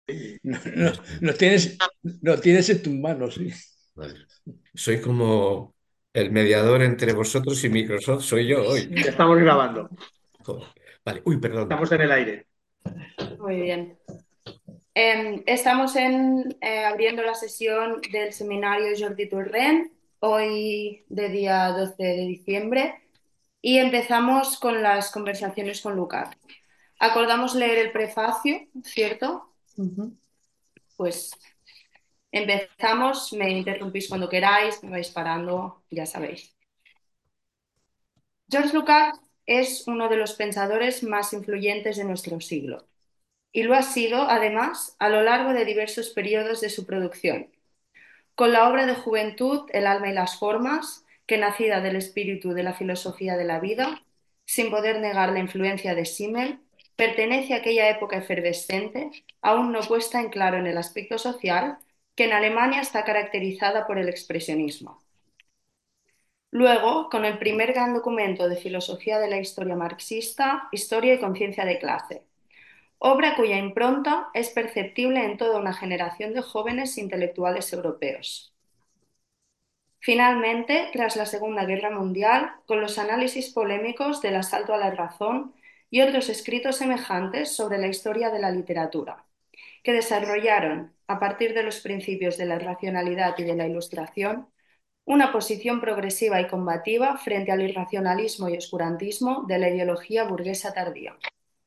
No, no, No sé. lo tienes en tus manos, sí. Vale. Soy como el mediador entre vosotros y Microsoft, soy yo hoy. Sí. Estamos grabando, Joder. Vale, uy, perdón. estamos en el aire. Muy bien. Estamos abriendo la sesión del seminario Jordi Turren, hoy de día 12 de diciembre, y empezamos con las conversaciones con Lucas. Acordamos leer el prefacio, ¿cierto? Ujú. Pues empezamos, me interrumpís cuando queráis, me vais parando, ya sabéis. George Lucas es uno de los pensadores más influyentes de nuestro siglo y lo ha sido, además, a lo largo de diversos periodos de su producción. Con la obra de juventud El alma y las formas, que nacida del espíritu de la filosofía de la vida, sin poder negar la influencia de Simmel, pertenece a aquella época efervescente, aún no puesta en claro en el aspecto social, que en Alemania está caracterizada por el expresionismo. Luego, con el primer gran documento de filosofía de la historia marxista, Historia y conciencia de clase, obra cuya impronta es perceptible en toda una generación de jóvenes intelectuales europeos. Finalmente, tras la Segunda Guerra Mundial, con los análisis polémicos del asalto a la razón y otros escritos semejantes sobre la historia de la literatura, que desarrollaron, a partir de los principios de la racionalidad y de la ilustración, una posición progresiva y combativa frente al irracionalismo y oscurantismo de la ideología burguesa tardía.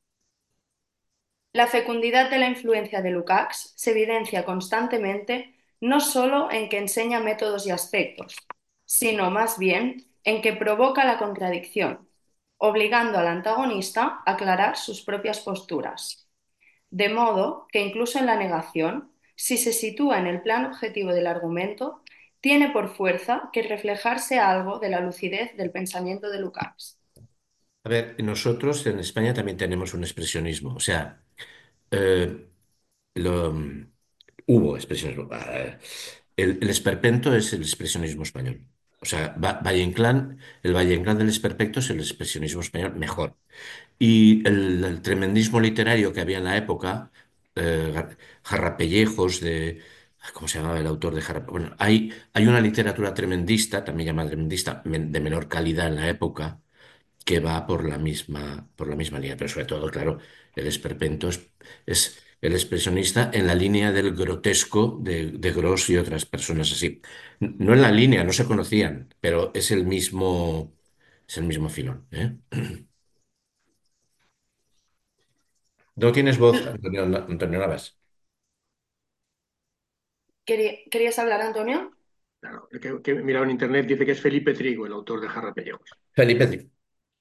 La fecundidad de la influencia de Lukács se evidencia constantemente no solo en que enseña métodos y aspectos, sino más bien en que provoca la contradicción, obligando al antagonista a aclarar sus propias posturas. De modo que incluso en la negación, si se sitúa en el plano objetivo del argumento, tiene por fuerza que reflejarse algo de la lucidez del pensamiento de Lukács. A ver, nosotros en España también tenemos un expresionismo, o sea, eh, lo, hubo expresionismo. El esperpento es el expresionismo español. O sea, Valle Inclán, el Valle Inclán del esperpento es el expresionismo español mejor. Y el tremendismo literario que había en la época, Jarrapellejos de... ¿Cómo se llamaba el autor de Jarrapellejos? Bueno, hay una literatura tremendista, también llamada tremendista, de menor calidad en la época, que va por la misma línea. Pero sobre todo, claro, el esperpento es el expresionista en la línea del grotesco de Gross y otras personas así. No en la línea, no se conocían, pero es el mismo filón, ¿eh? No tienes voz, Antonio Navas. ¿Querías hablar, Antonio? Claro, el que he mirado en internet dice que es Felipe Trigo, el autor de Jarrapellejos. Felipe, di.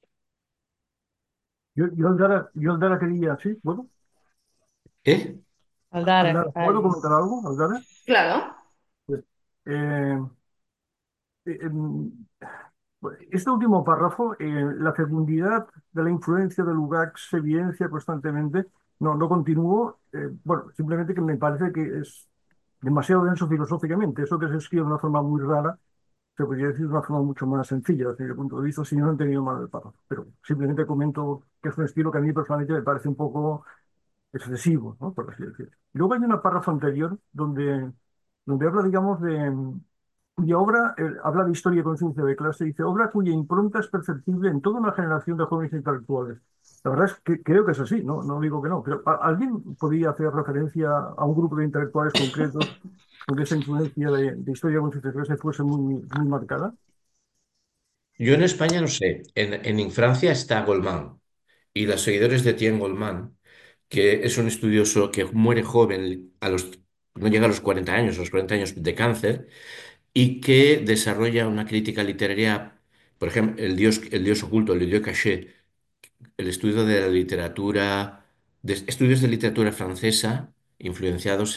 Yo Aldara quería, sí, bueno, ¿Qué? Aldara, Aldara, ¿puedo comentar algo, Aldara? Claro. Pues, eh, em, este último párrafo, la fecundidad de la influencia de Lukács se evidencia constantemente. No continúo, bueno, simplemente que me parece que es demasiado denso filosóficamente. Eso que se escribe de una forma muy rara, se podría decir de una forma mucho más sencilla desde mi punto de vista, si no he entendido mal el párrafo. Pero simplemente comento que es un estilo que a mí personalmente me parece un poco excesivo, ¿no? Por así decirlo. Luego hay una párrafo anterior donde habla, digamos, cuya obra, habla de historia y conciencia de clase, dice, obra cuya impronta es perceptible en toda una generación de jóvenes intelectuales. La verdad es que creo que es así, no digo que no, pero ¿alguien podría hacer referencia a un grupo de intelectuales concretos donde esa influencia de historia y conciencia de clase fuese muy marcada? Yo en España no sé. En Francia está Goldman y los seguidores de Etienne Goldman, que es un estudioso que muere joven, no llega a los 40 años, a los 40 años de cáncer, y que desarrolla una crítica literaria, por ejemplo, el dios oculto, el Dieu caché, el estudio de la literatura, estudios de literatura francesa influenciados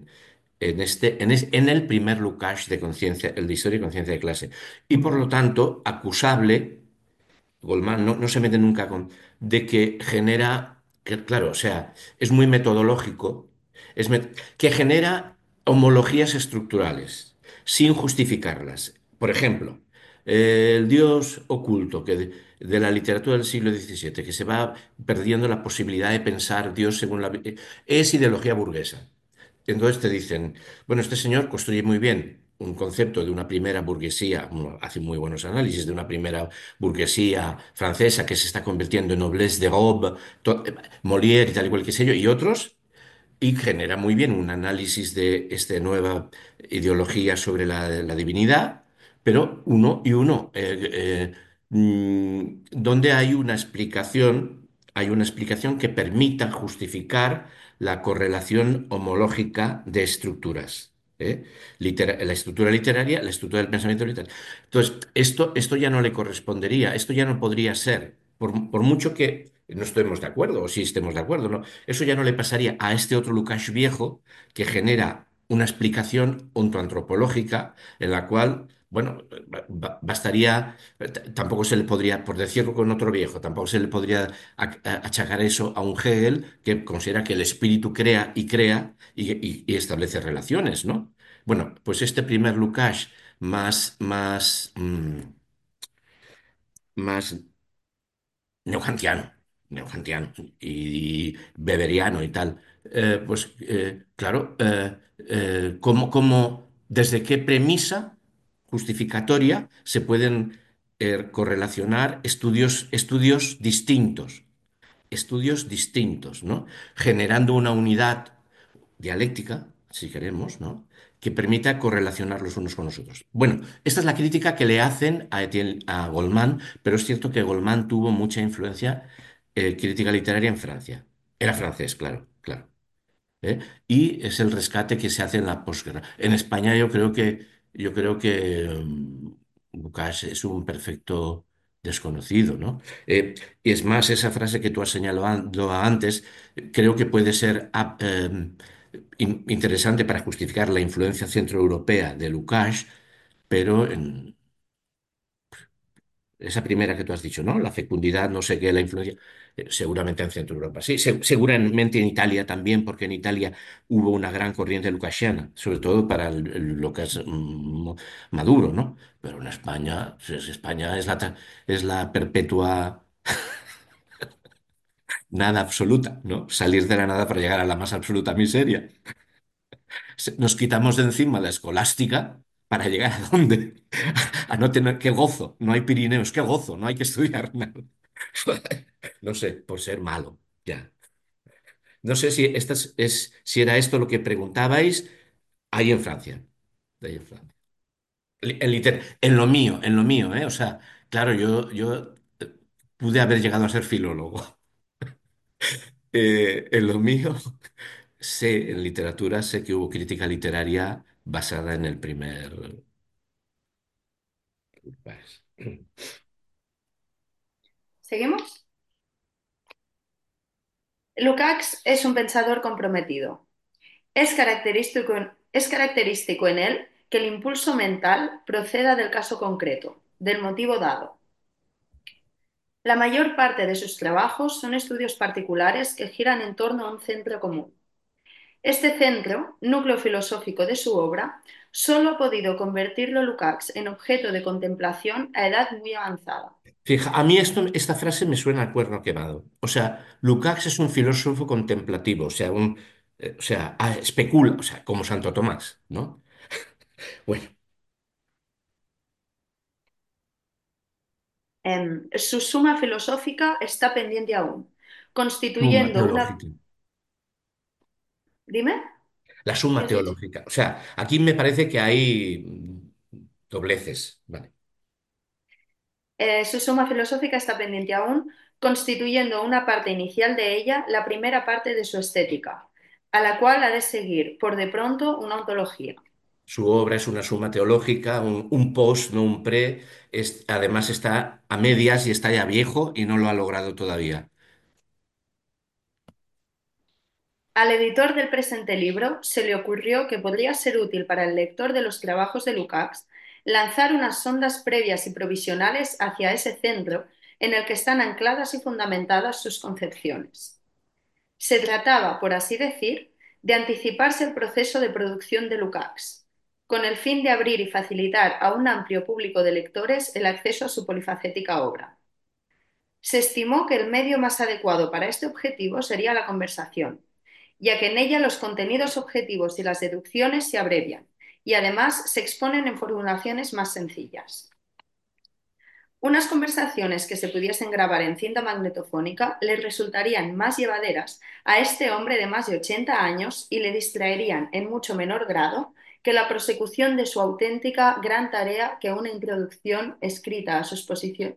en el primer Lukács de conciencia, el de historia y conciencia de clase. Y por lo tanto, acusable, Goldman no se mete nunca de que genera, claro, o sea, es muy metodológico, que genera homologías estructurales sin justificarlas. Por ejemplo, el Dios oculto de la literatura del siglo XVII, que se va perdiendo la posibilidad de pensar Dios según es ideología burguesa. Entonces te dicen, bueno, este señor construye muy bien un concepto de una primera burguesía, bueno, hace muy buenos análisis de una primera burguesía francesa que se está convirtiendo en noblesse de robe, Molière y tal y cual que sé yo, y otros y genera muy bien un análisis de esta nueva ideología sobre la divinidad, pero donde hay una explicación que permita justificar la correlación homológica de estructuras. ¿Eh? La estructura literaria, la estructura del pensamiento literario. Entonces, esto ya no le correspondería, esto ya no podría ser, por mucho que no estemos de acuerdo, o sí estemos de acuerdo, ¿no? Eso ya no le pasaría a este otro Lukács viejo que genera una explicación ontoantropológica en la cual, bueno, bastaría, tampoco se le podría, por decirlo con otro viejo, tampoco se le podría achacar eso a un Hegel que considera que el espíritu crea y crea y establece relaciones, ¿no? Bueno, pues este primer Lukács más neokantiano, neokantiano y beberiano y tal. Claro, desde qué premisa justificatoria se pueden correlacionar estudios distintos, ¿no? Generando una unidad dialéctica, si queremos, ¿no? Que permita correlacionar los unos con los otros. Bueno, esta es la crítica que le hacen a Goldman, pero es cierto que Goldman tuvo mucha influencia crítica literaria en Francia. Era francés, claro, claro. ¿Eh? Y es el rescate que se hace en la posguerra. En España yo creo que Lucas es un perfecto desconocido, ¿no? Y es más, esa frase que tú has señalado antes, creo que puede ser interesante para justificar la influencia centroeuropea de Lukács, pero esa primera que tú has dicho, ¿no? La fecundidad, no sé qué, la influencia, seguramente en Centro Europa. Sí, seguramente en Italia también, porque en Italia hubo una gran corriente lucasiana, sobre todo para lo que es Maduro, ¿no? Pero en España, España es la perpetua nada absoluta, ¿no? Salir de la nada para llegar a la más absoluta miseria. Nos quitamos de encima la escolástica para llegar a dónde? A no tener, qué gozo, no hay Pirineos, qué gozo, no hay que estudiar nada. No sé, por ser malo, ya. No sé si era esto lo que preguntabais ahí en Francia. Ahí en Francia. En lo mío, ¿eh? O sea, claro, yo pude haber llegado a ser filólogo. En lo mío, en literatura, sé que hubo crítica literaria basada en el primer. Pues, ¿Seguimos? Lukács es un pensador comprometido. Es característico en él que el impulso mental proceda del caso concreto, del motivo dado. La mayor parte de sus trabajos son estudios particulares que giran en torno a un centro común. Este centro, núcleo filosófico de su obra, solo ha podido convertirlo Lukács en objeto de contemplación a edad muy avanzada. Fija, a mí esta frase me suena a cuerno quemado. O sea, Lukács es un filósofo contemplativo, especula, o sea, como Santo Tomás, ¿no? Bueno, Su suma filosófica está pendiente aún, suma constituyendo una... teológica. Dime, La ¿qué suma has dicho? teológica. O sea, aquí me parece que hay dobleces, ¿vale? Su suma filosófica está pendiente aún, constituyendo una parte inicial de ella la primera parte de su estética, a la cual ha de seguir, por de pronto, una ontología. Su obra es una suma teológica, un post, no un pre. Además está a medias y está ya viejo y no lo ha logrado todavía. Al editor del presente libro se le ocurrió que podría ser útil para el lector de los trabajos de Lukács lanzar unas sondas previas y provisionales hacia ese centro en el que están ancladas y fundamentadas sus concepciones. Se trataba, por así decir, de anticiparse el proceso de producción de Lukács. con el fin de abrir y facilitar a un amplio público de lectores el acceso a su polifacética obra. Se estimó que el medio más adecuado para este objetivo sería la conversación, ya que en ella los contenidos objetivos y las deducciones se abrevian y además se exponen en formulaciones más sencillas. Unas conversaciones que se pudiesen grabar en cinta magnetofónica le resultarían más llevaderas a este hombre de más de 80 años y le distraerían en mucho menor grado que la prosecución de su auténtica gran tarea que una introducción escrita a su exposición,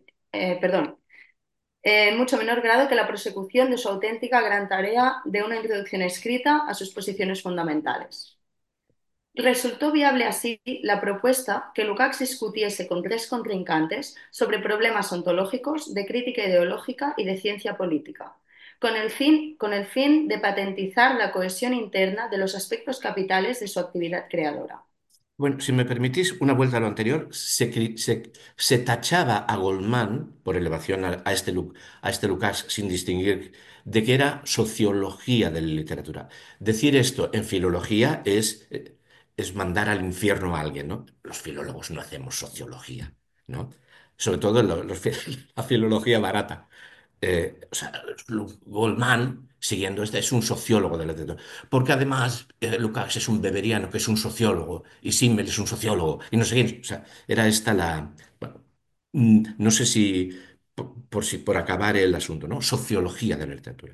en mucho menor grado que la prosecución de su auténtica gran tarea de una introducción escrita a sus posiciones fundamentales. Resultó viable así la propuesta que Lukács discutiese con 3 contrincantes sobre problemas ontológicos, de crítica ideológica y de ciencia política, con el fin de patentizar la cohesión interna de los aspectos capitales de su actividad creadora. Bueno, si me permitís una vuelta a lo anterior, se tachaba a Goldman, por elevación a este Lukács sin distinguir, de que era sociología de la literatura. Decir esto en filología es mandar al infierno a alguien, ¿no? Los filólogos no hacemos sociología, ¿no? Sobre todo la filología barata. O sea, Goldman, siguiendo este, es un sociólogo de la literatura. Porque además Lukács es un beberiano, que es un sociólogo, y Simmel es un sociólogo, y no sé quién. O sea, era esta la... bueno, no sé si por acabar el asunto, ¿no? Sociología de la literatura.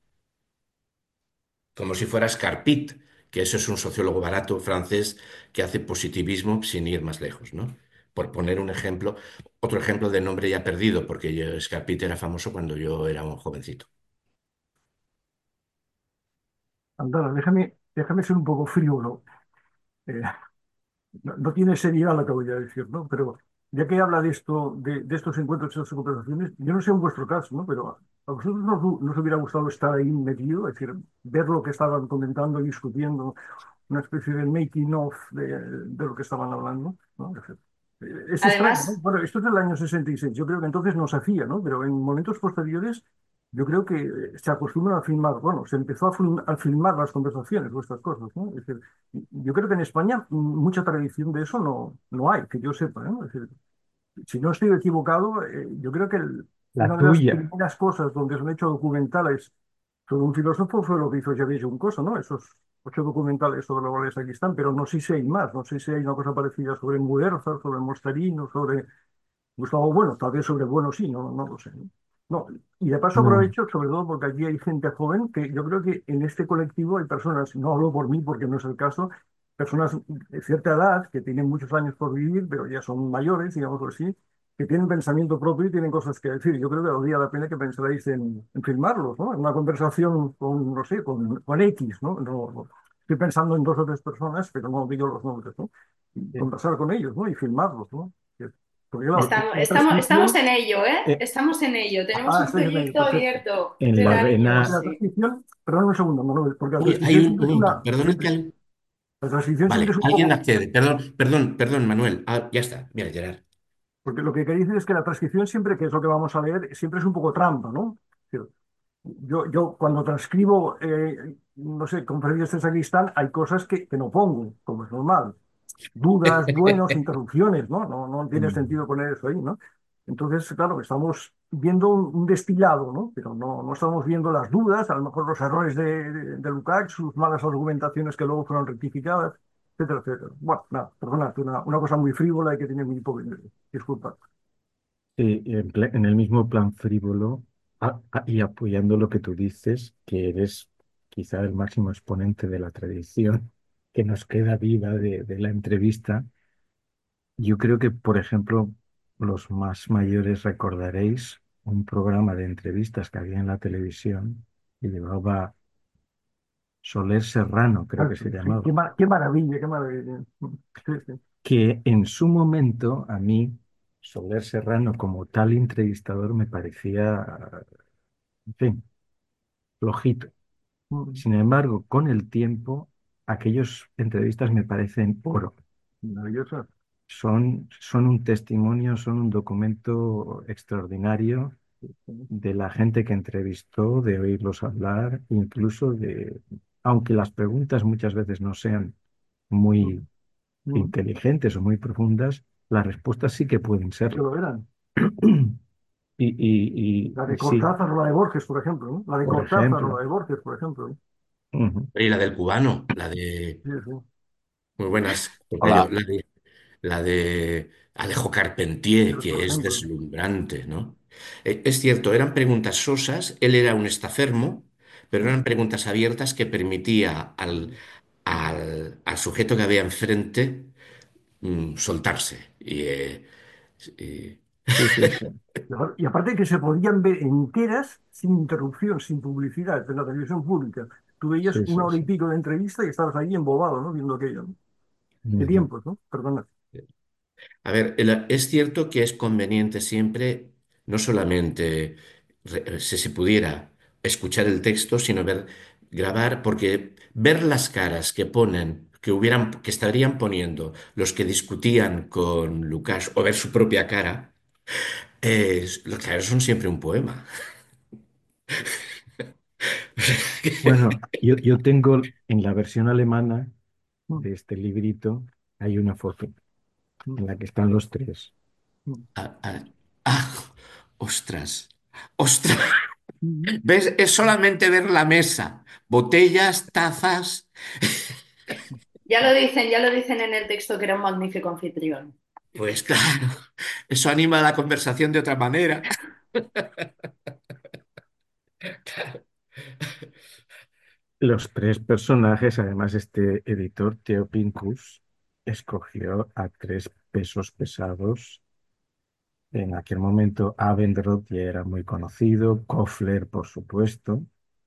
Como si fuera Scarpit, que eso es un sociólogo barato francés que hace positivismo sin ir más lejos, ¿no? Por poner un ejemplo, otro ejemplo de nombre ya perdido, porque Scarpit era famoso cuando yo era un jovencito. Andala, déjame ser un poco frívolo. Eh, no tiene seriedad lo que voy a decir, ¿no? Pero ya que habla de esto, de estos encuentros, de estas conversaciones, yo no sé en vuestro caso, ¿no? Pero a vosotros nos hubiera gustado estar ahí metido, es decir, ver lo que estaban comentando y discutiendo, una especie de making of de lo que estaban hablando, ¿no? Es extraño, ¿no? Además, Bueno, esto es del año 66, yo creo que entonces no se hacía, ¿no? Pero en momentos posteriores yo creo que se acostumbran a filmar, bueno, se empezó a filmar las conversaciones o estas cosas, ¿no? Es decir, yo creo que en España mucha tradición de eso no hay, que yo sepa, ¿no? Es decir, si no estoy equivocado, yo creo que La una de las tuya. primeras cosas donde se han hecho documentales sobre un filósofo fue lo que hizo Xavier Juncosa, ¿no? Esos 8 documentales sobre la Valencia aquí están, pero no sé si hay más, no sé si hay una cosa parecida sobre Muguerza, sobre Mostarino, sobre Gustavo Bueno, tal vez sobre Bueno sí, no lo sé, ¿no? No, y de paso No. aprovecho, sobre todo porque aquí hay gente joven, que yo creo que en este colectivo hay personas, no hablo por mí porque no es el caso, personas de cierta edad que tienen muchos años por vivir, pero ya son mayores, digamos así, que tienen pensamiento propio y tienen cosas que decir. Yo creo que valdría la pena que pensarais en filmarlos, ¿no? En una conversación con, no sé, con X, ¿no? Estoy pensando en 2 o 3 personas, pero no digo los nombres, ¿no? Y Eh, conversar con ellos, ¿no? Y filmarlos, ¿no? Porque claro, estamos, la estamos, estamos transcripción, en ello, ¿eh? eh, Estamos en ello. Tenemos un estáis en ello, proyecto perfecto. abierto en de la dar Porque vena. la sí. transcripción, perdón un segundo, Manuel, porque la Uy, hay transcripción un siempre es momento, una, perdón siempre, la transcripción siempre Vale, es un alguien poco, accede. Perdón, Manuel. Ah, ya está. Mira, Gerard. porque lo que quería decir es que la transcripción siempre, que es lo que vamos a leer, siempre es un poco trampa, ¿no? Es decir, yo cuando transcribo, no sé, conferencias de Sacristán, hay cosas que no pongo, como es normal. Dudas, buenos, interrupciones, ¿no? No tiene sentido poner eso ahí, ¿no? Entonces, claro, estamos viendo un destilado, ¿no? Pero no estamos viendo las dudas, a lo mejor los errores de Lukács, sus malas argumentaciones que luego fueron rectificadas, etcétera, etcétera. Bueno, nada, perdonad, una cosa muy frívola y que tiene muy poco interés. Disculpa. En el mismo plan frívolo y apoyando lo que tú dices, que eres quizá el máximo exponente de la tradición que nos queda viva de la entrevista. Yo creo que, por ejemplo, los más mayores recordaréis un programa de entrevistas que había en la televisión que llevaba Soler Serrano, creo Ah, que sí, se sí, llamaba, qué maravilla, qué maravilla. Sí, sí. que en su momento a mí, Soler Serrano como tal entrevistador me parecía, en fin, flojito. Mm, Sin embargo, con el tiempo, aquellas entrevistas me parecen oro. maravillosa. Son un testimonio, son un documento extraordinario de la gente que entrevistó, de oírlos hablar, incluso de, aunque las preguntas muchas veces no sean muy Mm. inteligentes o muy profundas, las respuestas sí que pueden Sí que serlo. lo eran. La Y de sí, Cortázar o la de Borges, por ejemplo, ¿no? La de por Cortázar o la ejemplo. de Borges, por ejemplo, ¿no? Ujú. Y la del cubano, la de... Sí, sí. Muy buenas, Tocayo. Hola. La de Alejo Carpentier, Por que es ejemplo. deslumbrante, ¿no? Es cierto, eran preguntas sosas, él era un estafermo, pero eran preguntas abiertas que permitía al sujeto que había enfrente soltarse. Y- Sí, sí, sí. Y aparte que se podían ver enteras sin interrupción, sin publicidad, en la televisión pública. Tú veías Sí, una sí, hora y sí. pico de entrevista y estabas ahí embobado, ¿no? Viendo aquello, ¿no? ¿Qué Ujú. tiempos, ¿no? Perdona. A ver, es cierto que es conveniente siempre, no solamente si se pudiera escuchar el texto, sino grabar, porque ver las caras que ponen, que estarían poniendo los que discutían con Lucas, o ver su propia cara, los caras son siempre un poema. Bueno, yo tengo en la versión alemana Mm, de este librito, hay una foto mm, en la que están los tres. mm, Ah, ah, ah, ostras, ostras. mm. ¿Ves? Es solamente ver la mesa, botellas, tazas. Ya lo dicen en el texto que era un magnífico anfitrión. Pues claro, eso anima la conversación de otra manera. Los tres personajes, además, este editor, Theo Pincus, escogió a tres pesos pesados. En aquel momento, Abendroth ya era muy conocido, Kofler, por supuesto,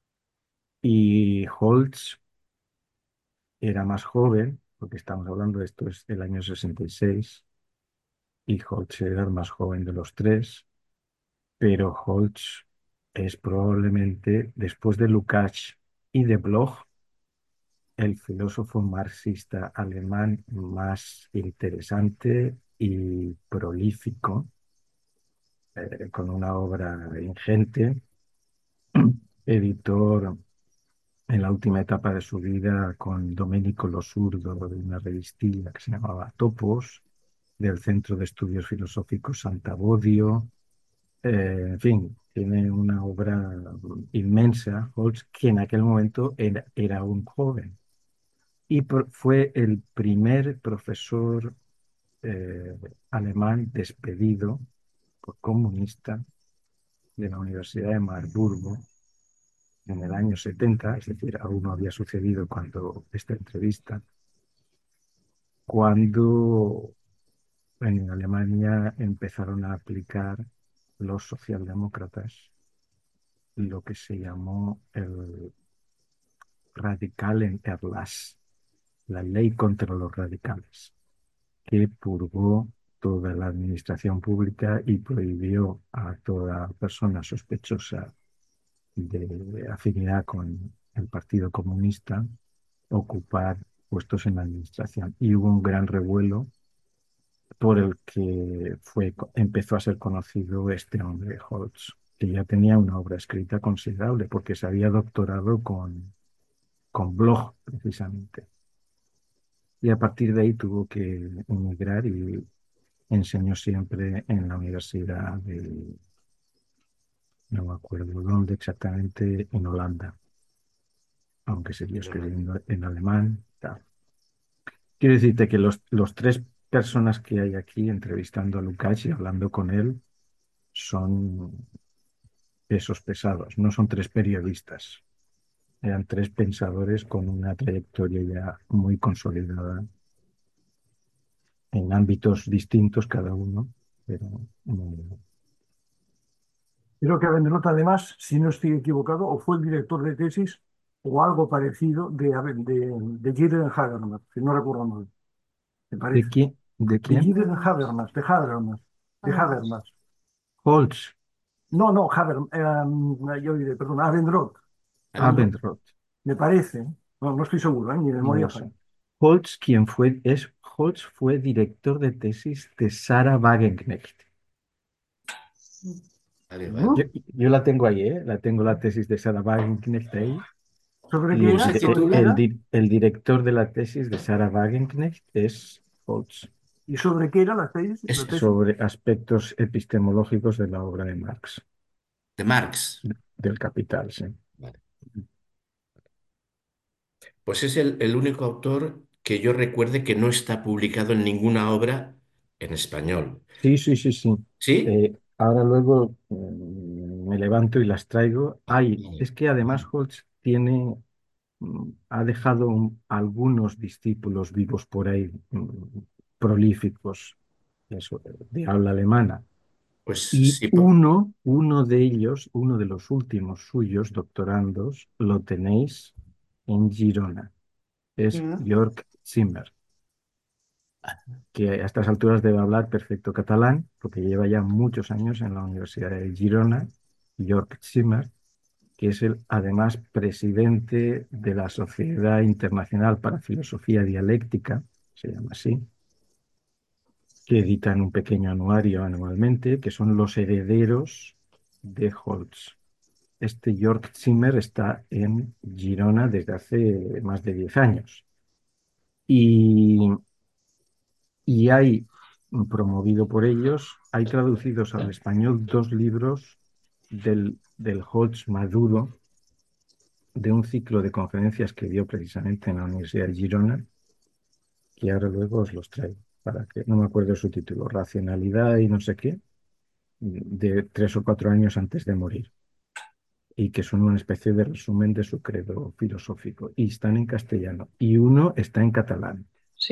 y Holtz era más joven, porque estamos hablando de esto es el año 66, y Holtz era el más joven de los tres, pero Holtz es probablemente, después de Lukács y de Bloch, el filósofo marxista alemán más interesante y prolífico, con una obra ingente, editor en la última etapa de su vida con Domenico Losurdo de una revistilla que se llamaba Topos, del Centro de Estudios Filosóficos Santa Bodio. En fin, tiene una obra inmensa, Holtz, que en aquel momento era un joven. Y fue el primer profesor eh, alemán despedido por comunista de la Universidad de Marburgo en el año 70, es decir, aún no había sucedido cuando esta entrevista, cuando en Alemania empezaron a aplicar los socialdemócratas lo que se llamó el Radikalenerlass, la ley contra los radicales, que purgó toda la administración pública y prohibió a toda persona sospechosa de afinidad con el Partido Comunista ocupar puestos en la administración. Y hubo un gran revuelo por el que empezó a ser conocido este hombre, Holtz, que ya tenía una obra escrita considerable porque se había doctorado con Bloch, precisamente. Y a partir de ahí tuvo que emigrar y enseñó siempre en la universidad de, no me acuerdo dónde exactamente, en Holanda, aunque siguió escribiendo en alemán. Tal. Quiero decirte que los tres personas que hay aquí entrevistando a Lukács y hablando con él son pesos pesados, no son tres periodistas, eran tres pensadores con una trayectoria ya muy consolidada en ámbitos distintos cada uno, pero Creo que Abendroth, además, si no estoy equivocado, o fue el director de tesis o algo parecido de Jürgen Habermas, si no recuerdo mal, me ¿de parece. quién? ¿De De quién? Jürgen Habermas, de Habermas. Holtz, No, no, yo diré, perdón, Abendroth, Abendroth, Abendroth, me parece. No, no estoy seguro, mi no memoria lo falla. sé. Holtz fue director de tesis de Sarah Wagenknecht. Vale, vale. ¿Mm? Yo la tengo ahí, ¿eh? La tengo la tesis de Sarah Wagenknecht ahí. ¿Sobre qué Y ¿Cómo era? se ¿Sobre titula? qué era? el director de la tesis de Sarah Wagenknecht es Holtz. ¿Y sobre qué era la tesis? Es Sobre aspectos epistemológicos de la obra de Marx, de Marx. del Capital, sí. Vale. Pues es el único autor que yo recuerde que no está publicado en ninguna obra en español. Sí, sí, sí, sí. ¿Sí? Ahora luego me levanto y las traigo. Es Vale. que además Holtz tiene, ha dejado algunos discípulos vivos por ahí, prolíficos, eso, de habla alemana. Pues Y sí, uno de ellos, uno de los últimos suyos doctorandos, lo tenéis en Girona. Es Mm. Jörg Zimmer, que a estas alturas debe hablar perfecto catalán, porque lleva ya muchos años en la Universidad de Girona, Jörg Zimmer, que es el, además, presidente de la Sociedad Internacional para Filosofía Dialéctica, se llama así, que editan un pequeño anuario anualmente, que son los herederos de Holtz. Este Jörg Zimmer está en Girona desde hace más de 10 años. Y hay, promovido por ellos, hay traducidos al español dos libros del Holtz maduro, de un ciclo de conferencias que dio precisamente en la Universidad de Girona, que ahora luego os los traigo, para que, no me acuerdo su título, Racionalidad y no sé qué, de 3 o 4 años antes de morir, y que son una especie de resumen de su credo filosófico, y están en castellano, y uno está en catalán. Sí,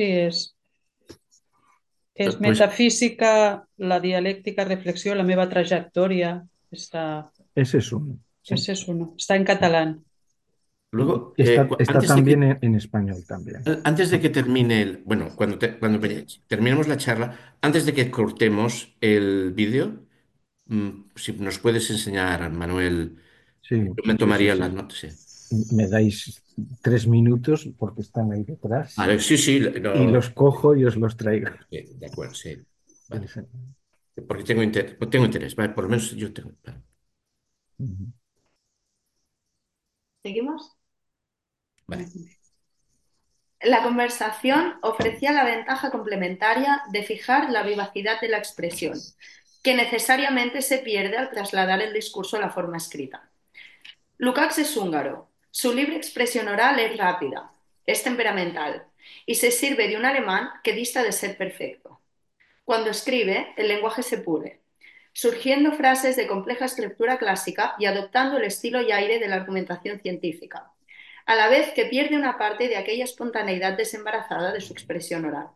és pues metafísica, la dialèctica, reflexió, la meva trajectòria. Ese es uno, sí. Ese es uno. Está en catalán. luego, Está también en español también. antes de que termine bueno, cuando terminemos la charla, antes de que cortemos el vídeo, si nos puedes enseñar, Manuel, Sí, yo me sí, sí, tomaría sí. las notas. Sí. Me dais 3 minutos porque están ahí detrás Vale, sí, sí, y no, los cojo y os los traigo. de acuerdo, sí. Sí, Vale. sí. Porque tengo interés, vale, por lo menos yo tengo. Vale. Ujú. ¿Seguimos? Vale. La conversación ofrecía la ventaja complementaria de fijar la vivacidad de la expresión, que necesariamente se pierde al trasladar el discurso a la forma escrita. Lukács es húngaro. Su libre expresión oral es rápida, es temperamental y se sirve de un alemán que dista de ser perfecto. Cuando escribe, el lenguaje se pule, surgiendo frases de compleja escritura clásica y adoptando el estilo y aire de la argumentación científica, a la vez que pierde una parte de aquella espontaneidad desembarazada de su expresión oral.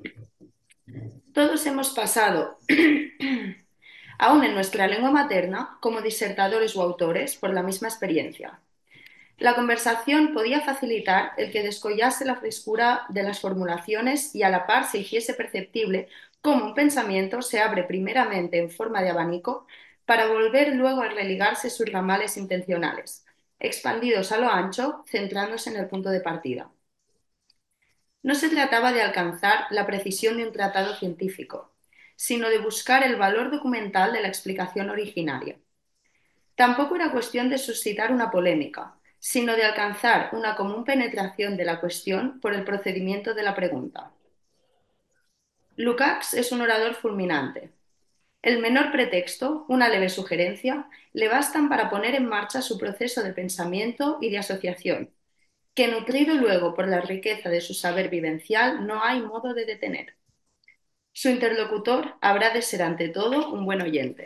Todos hemos pasado, aún en nuestra lengua materna, como disertadores o autores, por la misma experiencia. La conversación podía facilitar el que descollase la frescura de las formulaciones y a la par se hiciese perceptible cómo un pensamiento se abre primeramente en forma de abanico para volver luego a religarse sus ramales intencionales, expandidos a lo ancho, centrándose en el punto de partida. No se trataba de alcanzar la precisión de un tratado científico, sino de buscar el valor documental de la explicación originaria. Tampoco era cuestión de suscitar una polémica, sino de alcanzar una común penetración de la cuestión por el procedimiento de la pregunta. Lukács es un orador fulminante. El menor pretexto, una leve sugerencia, le bastan para poner en marcha su proceso de pensamiento y de asociación, que nutrido luego por la riqueza de su saber vivencial no hay modo de detener. Su interlocutor habrá de ser ante todo un buen oyente.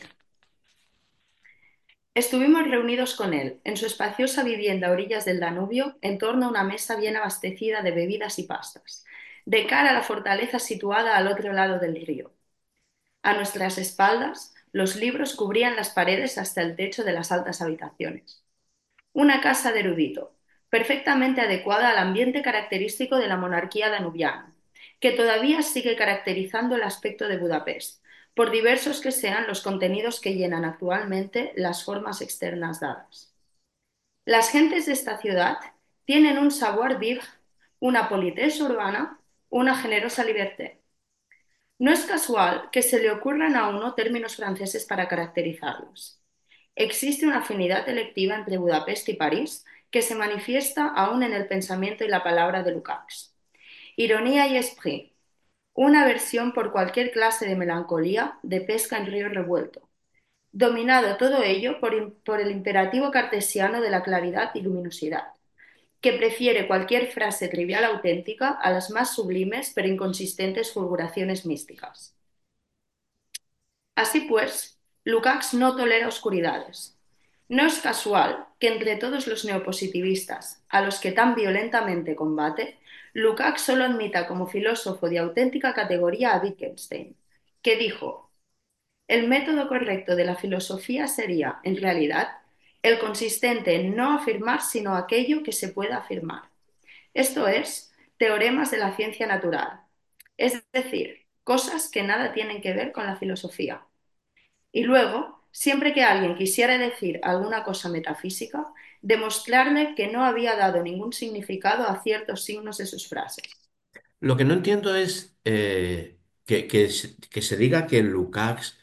Estuvimos reunidos con él, en su espaciosa vivienda a orillas del Danubio, en torno a una mesa bien abastecida de bebidas y pastas, de cara a la fortaleza situada al otro lado del río. A nuestras espaldas, los libros cubrían las paredes hasta el techo de las altas habitaciones. Una casa de erudito, perfectamente adecuada al ambiente característico de la monarquía danubiana, que todavía sigue caracterizando el aspecto de Budapest, por diversos que sean los contenidos que llenan actualmente las formas externas dadas. Las gentes de esta ciudad tienen un savoir-vivre, una politesse urbana, una generosa liberté. No es casual que se le ocurran a uno términos franceses para caracterizarlos. Existe una afinidad electiva entre Budapest y París que se manifiesta aún en el pensamiento y la palabra de Lukács. Ironía y esprit, una aversión por cualquier clase de melancolía, de pesca en río revuelto, dominado todo ello por el imperativo cartesiano de la claridad y luminosidad, que prefiere cualquier frase trivial auténtica a las más sublimes pero inconsistentes fulguraciones místicas. Así pues, Lukács no tolera oscuridades. No es casual que entre todos los neopositivistas, a los que tan violentamente combate, Lukács solo admita como filósofo de auténtica categoría a Wittgenstein, que dijo: el método correcto de la filosofía sería, en realidad, el consistente en no afirmar sino aquello que se pueda afirmar. Esto es, teoremas de la ciencia natural, es decir, cosas que nada tienen que ver con la filosofía. Y luego, siempre que alguien quisiera decir alguna cosa metafísica, demostrarle que no había dado ningún significado a ciertos signos de sus frases. Lo que no entiendo es que se diga que Lukács,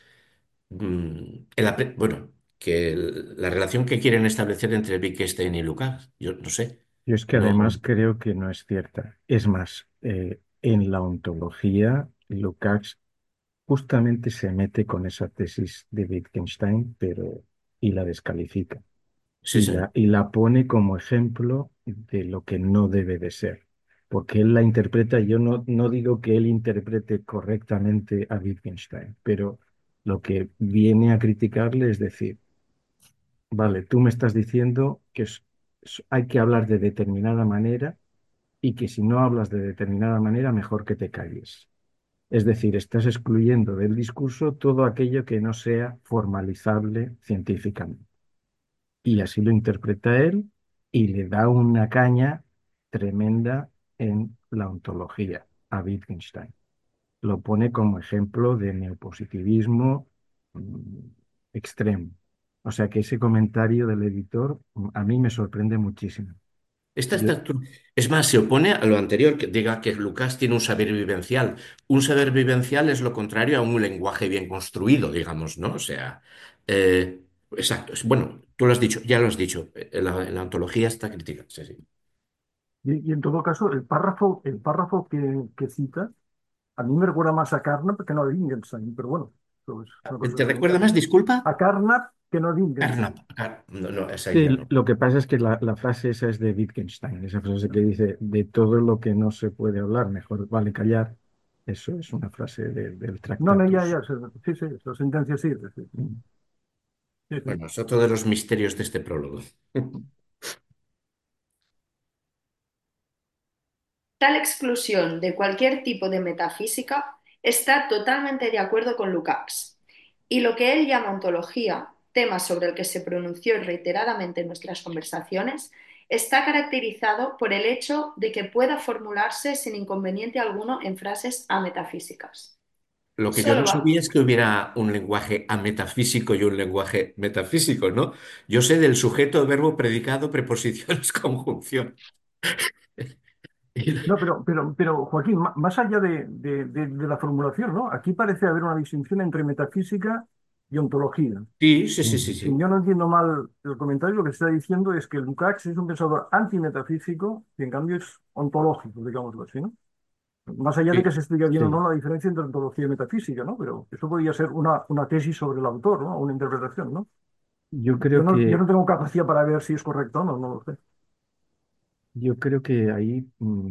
bueno, la relación que quieren establecer entre Wittgenstein y Lukács, yo no sé. Yo es que No, además creo que no es cierta. Es más, en la ontología, Lukács justamente se mete con esa tesis de Wittgenstein, pero y la descalifica sí, sí. y la pone como ejemplo de lo que no debe de ser. Porque él la interpreta, yo no digo que él interprete correctamente a Wittgenstein, pero lo que viene a criticarle es decir, vale, tú me estás diciendo que hay que hablar de determinada manera y que si no hablas de determinada manera, mejor que te calles. Es decir, estás excluyendo del discurso todo aquello que no sea formalizable científicamente. Y así lo interpreta él y le da una caña tremenda en la ontología a Wittgenstein. Lo pone como ejemplo de neopositivismo mm, extremo. O sea que ese comentario del editor a mí me sorprende muchísimo. Yo, Es más, se opone a lo anterior, que diga que Lucas tiene un saber vivencial. Un saber vivencial es lo contrario a un lenguaje bien construido, digamos, ¿no? O sea, exacto. Bueno, tú lo has dicho, ya lo has dicho. La ontología está crítica. Sí, sí. Y en todo caso, el párrafo que cita, a mí me recuerda más a Carnap que no a Wittgenstein, pero bueno, eso es una cosa ¿Te recuerda diferente. más, disculpa? A Carnap que no a Carnap. Wittgenstein. No, no, esa sí, idea no. lo que pasa es que la frase esa es de Wittgenstein, esa frase que dice, de todo lo que no se puede hablar, mejor vale callar. Eso es una frase del No, no, ya, Tractatus. ya, sí, sí, esa sentencia sí, sí, Mm. sí, sí. Bueno, es otro de los misterios de este prólogo. Tal exclusión de cualquier tipo de metafísica está totalmente de acuerdo con Lukács, y lo que él llama ontología, tema sobre el que se pronunció reiteradamente en nuestras conversaciones, está caracterizado por el hecho de que pueda formularse sin inconveniente alguno en frases ametafísicas. Lo que yo Solo no va. sabía es que hubiera un lenguaje ametafísico y un lenguaje metafísico, ¿no? Yo sé del sujeto, verbo, predicado, preposiciones, conjunción. No, pero Joaquín, más allá de la formulación, ¿no? Aquí parece haber una distinción entre metafísica y ontología. Sí, sí, sí, sí, Mm. Si sí. yo no entiendo mal el comentario, lo que se está diciendo es que Lukács es un pensador antimetafísico y en cambio es ontológico, digámoslo así, ¿no? Más allá de que Sí, se explique bien o no Sí, la diferencia entre ontología y metafísica, ¿no? Pero eso podría ser una tesis sobre el autor, ¿no? Una interpretación, ¿no? yo Yo creo no, yo que, no tengo capacidad para ver si es correcto o no, no lo sé. yo creo que ahí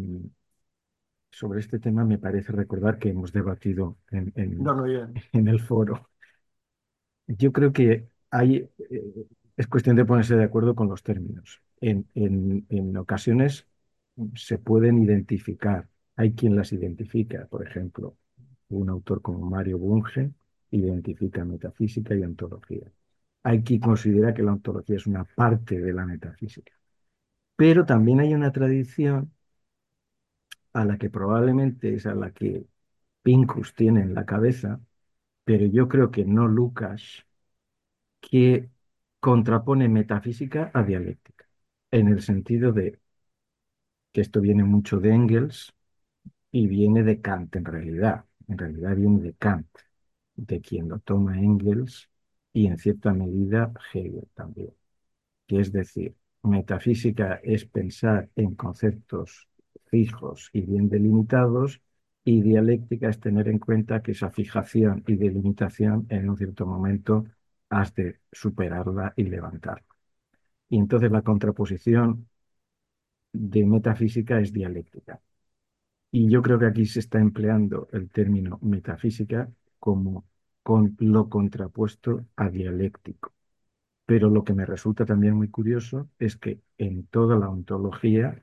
sobre este tema me parece recordar que hemos debatido No, no, ya. en el foro. Yo creo que es cuestión de ponerse de acuerdo con los términos. En ocasiones se pueden identificar, hay quien las identifica, por ejemplo, un autor como Mario Bunge identifica metafísica y ontología. Hay quien considera que la ontología es una parte de la metafísica. Pero también hay una tradición a la que probablemente es a la que Pincus tiene en la cabeza, pero yo creo que no Lucas, que contrapone metafísica a dialéctica, en el sentido de que esto viene mucho de Engels y viene de Kant en realidad viene de Kant, de quien lo toma Engels y en cierta medida Hegel también, que es decir, metafísica es pensar en conceptos fijos y bien delimitados Y dialéctica es tener en cuenta que esa fijación y delimitación en un cierto momento has de superarla y levantarla. Y entonces la contraposición de metafísica es dialéctica. Y yo creo que aquí se está empleando el término metafísica como con lo contrapuesto a dialéctico. Pero lo que me resulta también muy curioso es que en toda la ontología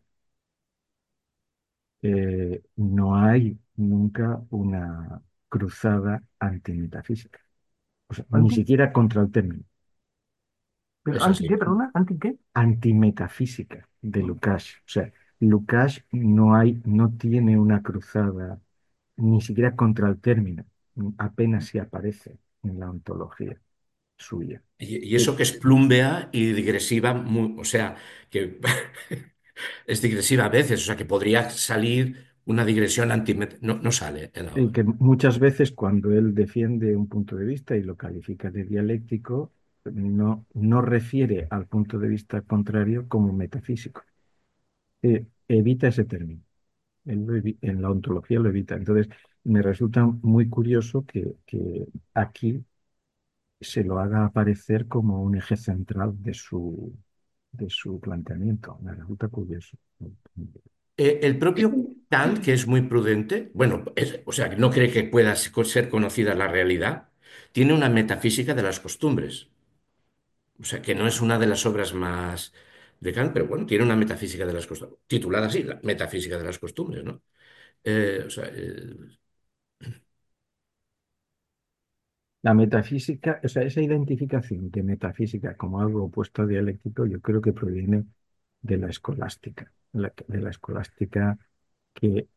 no hay nunca una cruzada antimetafísica. O sea, ni ¿Anti? siquiera contra el término. ¿Pero Es anti así. qué, perdona? ¿Anti qué? Antimetafísica de Lukács. O sea, Lukács no tiene una cruzada ni siquiera contra el término, apenas si aparece en la ontología suya. Y eso que es plúmbea y digresiva, o sea, que es digresiva a veces, o sea, que podría salir una digresión no, no sale en la Y obra. que muchas veces cuando él defiende un punto de vista y lo califica de dialéctico, no refiere al punto de vista contrario como metafísico. Evita ese término. En la ontología lo evita. Entonces, me resulta muy curioso que aquí se lo haga aparecer como un eje central de su planteamiento. Me resulta curioso. El propio Kant, que es muy prudente, bueno, o sea, que no cree que pueda ser conocida la realidad, tiene una metafísica de las costumbres. O sea, que no es una de las obras más de Kant, pero bueno, tiene una metafísica de las costumbres, titulada así, la metafísica de las costumbres, ¿no? O sea, La metafísica, o sea, esa identificación de metafísica como algo opuesto a dialéctico, yo creo que proviene de la escolástica, de la escolástica que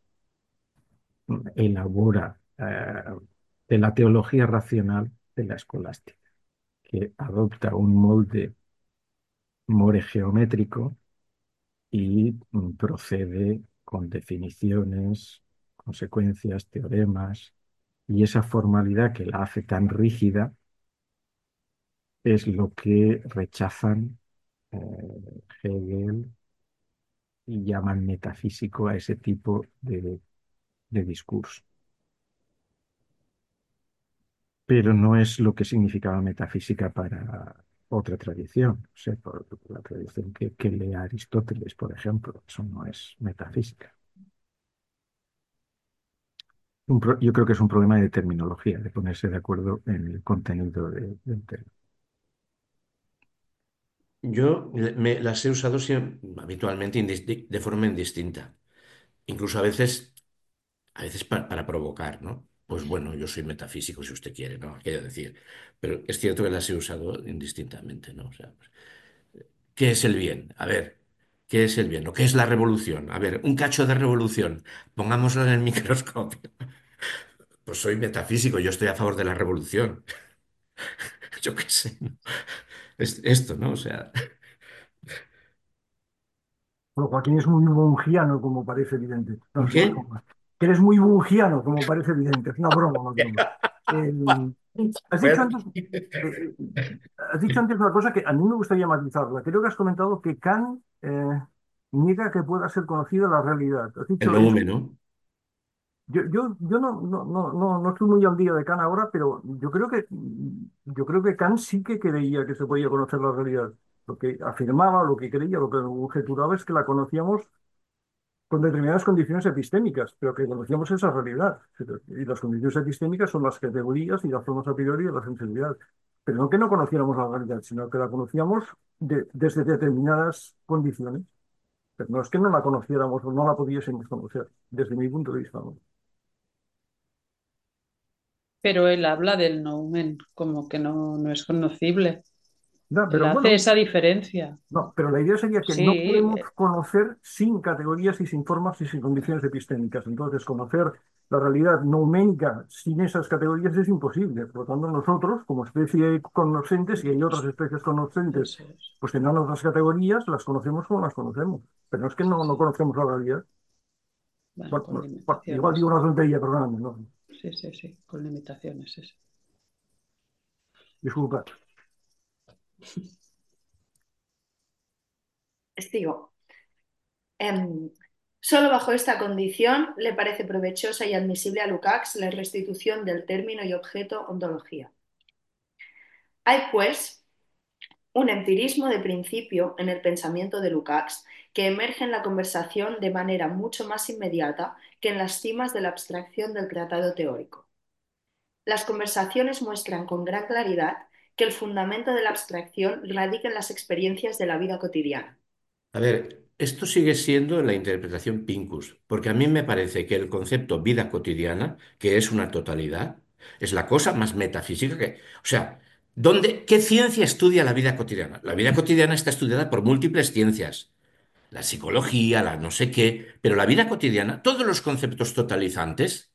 elabora, de la teología racional de la escolástica, que adopta un molde more geométrico y procede con definiciones, consecuencias, teoremas, y esa formalidad que la hace tan rígida es lo que rechazan Hegel y llaman metafísico a ese tipo de discurso. Pero no es lo que significaba metafísica para otra tradición, o sea, por la tradición que lee Aristóteles, por ejemplo, eso no es metafísica. Yo creo que es un problema de terminología, de ponerse de acuerdo en el contenido del término. yo las he usado habitualmente de forma indistinta, incluso a veces para provocar, ¿no? Pues bueno, yo soy metafísico si usted quiere, ¿no? Quiero decir, pero es cierto que las he usado indistintamente, ¿no? O sea, pues, ¿qué es el bien? A ver, ¿qué es el bien? ¿O qué es la revolución? A ver, un cacho de revolución, pongámoslo en el microscopio. Pues soy metafísico, yo estoy a favor de la revolución. Yo qué sé, ¿no? Esto, ¿no? O sea, Bueno, Joaquín es muy bungiano, como parece evidente. No, es una ¿qué? broma. Que eres muy bungiano, como parece evidente. Es una broma. Eh, has dicho Bueno, antes, has dicho antes una cosa que a mí me gustaría matizarla. Creo que has comentado que Kant niega que pueda ser conocida la realidad. ¿Has el dicho eso? noúmeno. Yo no estoy muy al día de Kant ahora, pero yo creo que Kant sí que creía que se podía conocer la realidad. Lo que afirmaba, lo que creía, lo que objeturaba es que la conocíamos con determinadas condiciones epistémicas, pero que conocíamos esa realidad. Y las condiciones epistémicas son las categorías y las formas a priori de la sensibilidad. Pero no que no conociéramos la realidad, sino que la conocíamos desde determinadas condiciones. Pero no es que no la conociéramos o no la pudiésemos conocer, desde mi punto de vista, ¿no? Pero él habla del noumen como que no es conocible. Ya, Él pero hace bueno, esa diferencia. no, pero la idea sería que Sí, no podemos conocer sin categorías y sin formas y sin condiciones epistémicas. Entonces, conocer la realidad nouménica sin esas categorías es imposible. Por lo tanto, nosotros, como especie cognoscentes, y hay otras especies cognoscentes, eso es. pues tendrán otras categorías, las conocemos como las conocemos. Pero no es que Sí, no sí. conocemos la realidad. Bueno, Bueno, con igual digo limitaciones. una tontería, perdóname, no, Sí, sí, sí, con limitaciones. Eso. disculpa. Sigo. Em, Solo bajo esta condición le parece provechosa y admisible a Lukács la restitución del término y objeto ontología. Hay, pues, un empirismo de principio en el pensamiento de Lukács que emerge en la conversación de manera mucho más inmediata que en las cimas de la abstracción del tratado teórico. Las conversaciones muestran con gran claridad que el fundamento de la abstracción radica en las experiencias de la vida cotidiana. A ver, esto sigue siendo la interpretación Pincus, porque a mí me parece que el concepto vida cotidiana, que es una totalidad, es la cosa más metafísica que... O sea, ¿qué ciencia estudia la vida cotidiana? La vida cotidiana está estudiada por múltiples ciencias, la psicología, la no sé qué, pero la vida cotidiana, todos los conceptos totalizantes,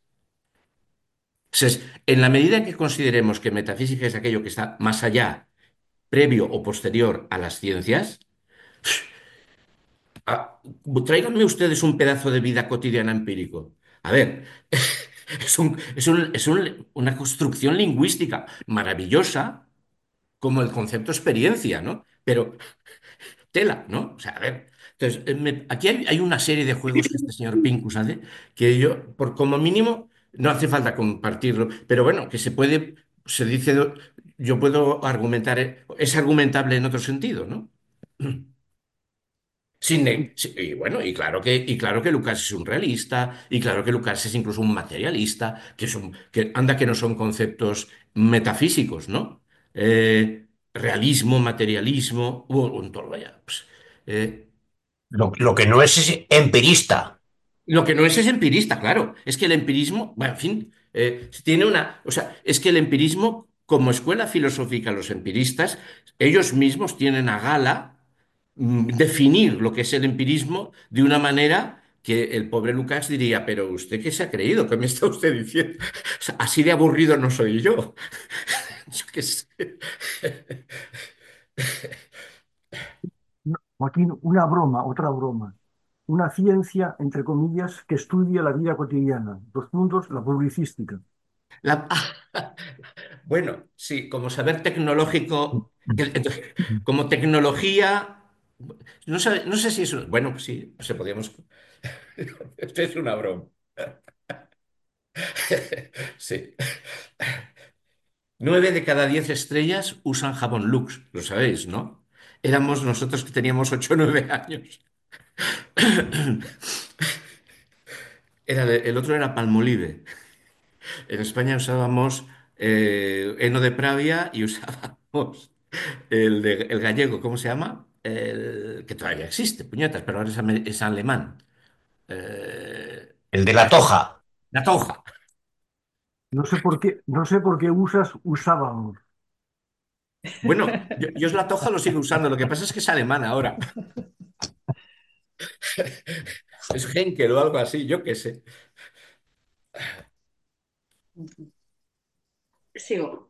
en la medida en que consideremos que metafísica es aquello que está más allá, previo o posterior a las ciencias, Ah, tráiganme ustedes un pedazo de vida cotidiana empírico. A ver, una construcción lingüística maravillosa como el concepto experiencia, ¿no? Pero tela, ¿no? O sea, a ver. Entonces, aquí hay una serie de juegos que este señor Pincus hace que yo, por como mínimo, no hace falta compartirlo, pero bueno, que se dice, yo puedo argumentar, es argumentable en otro sentido, ¿no? Y bueno, y claro que Lucas es un realista, y claro que Lucas es incluso un materialista, que anda que no son conceptos metafísicos, ¿no? Realismo, materialismo, vaya, pues, eh, Lo que no es empirista. lo que no es empirista, claro. Es que el empirismo, bueno, en fin, tiene o sea, es que el empirismo, como escuela filosófica, los empiristas, ellos mismos tienen a gala definir lo que es el empirismo de una manera que el pobre Lucas diría, pero ¿usted qué se ha creído? ¿Qué me está usted diciendo? O sea, así de aburrido no soy yo. Yo qué sé. No, Joaquín, una broma, otra broma. Una ciencia, entre comillas, que estudia la vida cotidiana. Dos puntos, la publicística. La- Bueno, sí, como saber tecnológico, como tecnología, no sé si es, bueno, pues sí, se podríamos, esto es una broma. Sí. 9 de cada 10 estrellas usan jabón Lux, lo sabéis, ¿no? Éramos nosotros que teníamos 8 o 9 años. El otro era Palmolive. En España usábamos heno de Pravia y usábamos el gallego, ¿cómo se llama? Que todavía existe, puñetas, pero ahora es alemán. El de la toja. La Toja. No sé por qué usábamos. Bueno, yo es la Toja lo sigo usando, lo que pasa es que es alemán ahora. Es Henkel o algo así, yo qué sé. Sigo.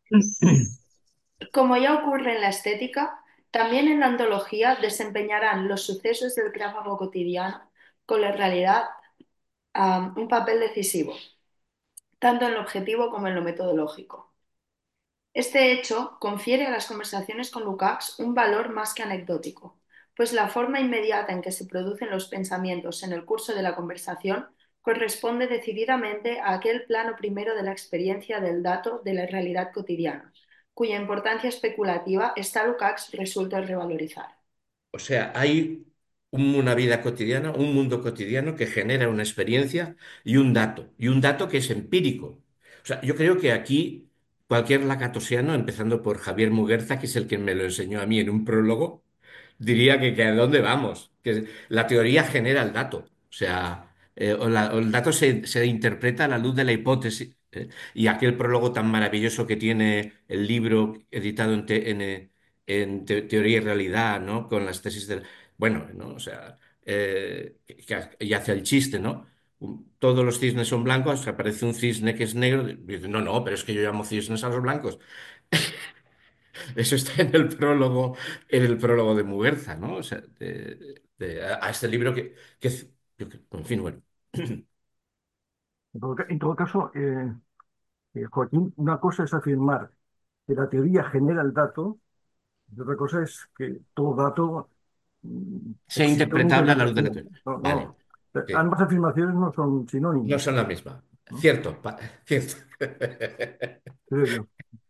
Como ya ocurre en la estética, también en la ontología desempeñarán los sucesos del tráfago cotidiano con la realidad un papel decisivo, tanto en lo objetivo como en lo metodológico. Este hecho confiere a las conversaciones con Lukács un valor más que anecdótico, pues la forma inmediata en que se producen los pensamientos en el curso de la conversación corresponde decididamente a aquel plano primero de la experiencia del dato de la realidad cotidiana, cuya importancia especulativa está Lukács resuelto a revalorizar. O sea, hay una vida cotidiana, un mundo cotidiano que genera una experiencia y un dato que es empírico. O sea, yo creo que aquí cualquier lacatosiano, empezando por Javier Muguerza, que es el que me lo enseñó a mí en un prólogo, diría que ¿a dónde vamos? Que la teoría genera el dato. O sea, o el dato se interpreta a la luz de la hipótesis. Y aquel prólogo tan maravilloso que tiene el libro editado Teoría y Realidad, ¿no? Con las tesis del... Bueno, ¿no? O sea, y hace el chiste, ¿no? Todos los cisnes son blancos, aparece un cisne que es negro. Y dice, no, no, pero es que yo llamo cisnes a los blancos. Eso está en el prólogo de Muguerza, ¿no? O sea, a este libro en fin, bueno. En todo caso, Joaquín, una cosa es afirmar que la teoría genera el dato, y otra cosa es que todo dato Sea exista una interpretable a la luz de la interpretación. teoría. No, Vale. no. Sí. Ambas afirmaciones no son No sinónimos, son la misma. ¿no? Cierto, cierto. Creo yo.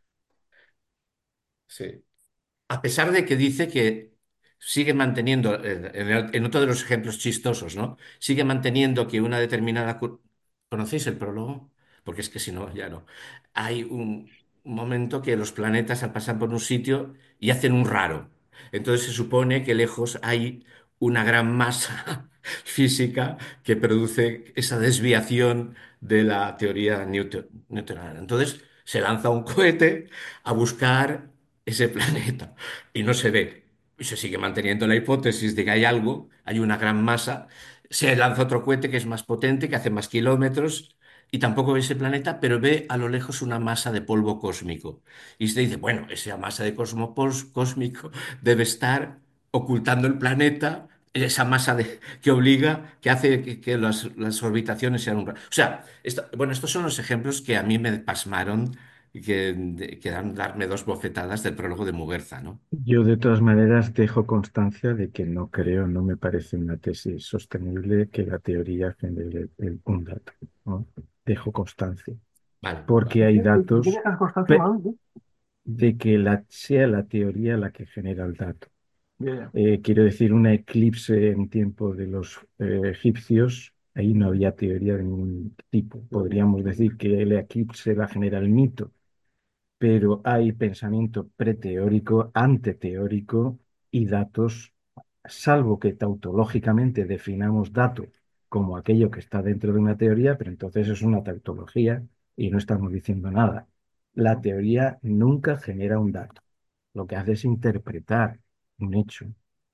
Sí. A pesar de que dice que sigue manteniendo, en otro de los ejemplos chistosos, ¿no? Sigue manteniendo que una determinada... ¿Conocéis el prólogo? Porque es que si no, ya no. Hay un momento que los planetas al pasar por un sitio y hacen un raro. Entonces se supone que lejos hay una gran masa física que produce esa desviación de la teoría newtoniana. Entonces se lanza un cohete a buscar ese planeta y no se ve. Y se sigue manteniendo la hipótesis de que hay algo, hay una gran masa. Se lanza otro cohete que es más potente, que hace más kilómetros y tampoco ve ese planeta, pero ve a lo lejos una masa de polvo cósmico. Y se dice, bueno, esa masa de cósmico debe estar ocultando el planeta, esa masa que obliga, que hace que las orbitaciones sean un... O sea, bueno, estos son los ejemplos que a mí me pasmaron y que dan darme dos bofetadas del prólogo de Muguerza, ¿no? Yo de todas maneras dejo constancia de que no creo, no me parece una tesis sostenible que la teoría genere un dato, ¿no? Dejo constancia, Vale, vale. porque hay ¿De qué datos dejas constancia, pe- Manuel? de que sea la teoría la que genera el dato. Ya, ya. Quiero decir, una eclipse en tiempo de los egipcios, ahí no había teoría de ningún tipo. Podríamos decir que el eclipse la genera el mito, pero hay pensamiento preteórico, anteteórico y datos, salvo que tautológicamente definamos dato como aquello que está dentro de una teoría, pero entonces es una tautología y no estamos diciendo nada. La teoría nunca genera un dato. Lo que hace es interpretar un hecho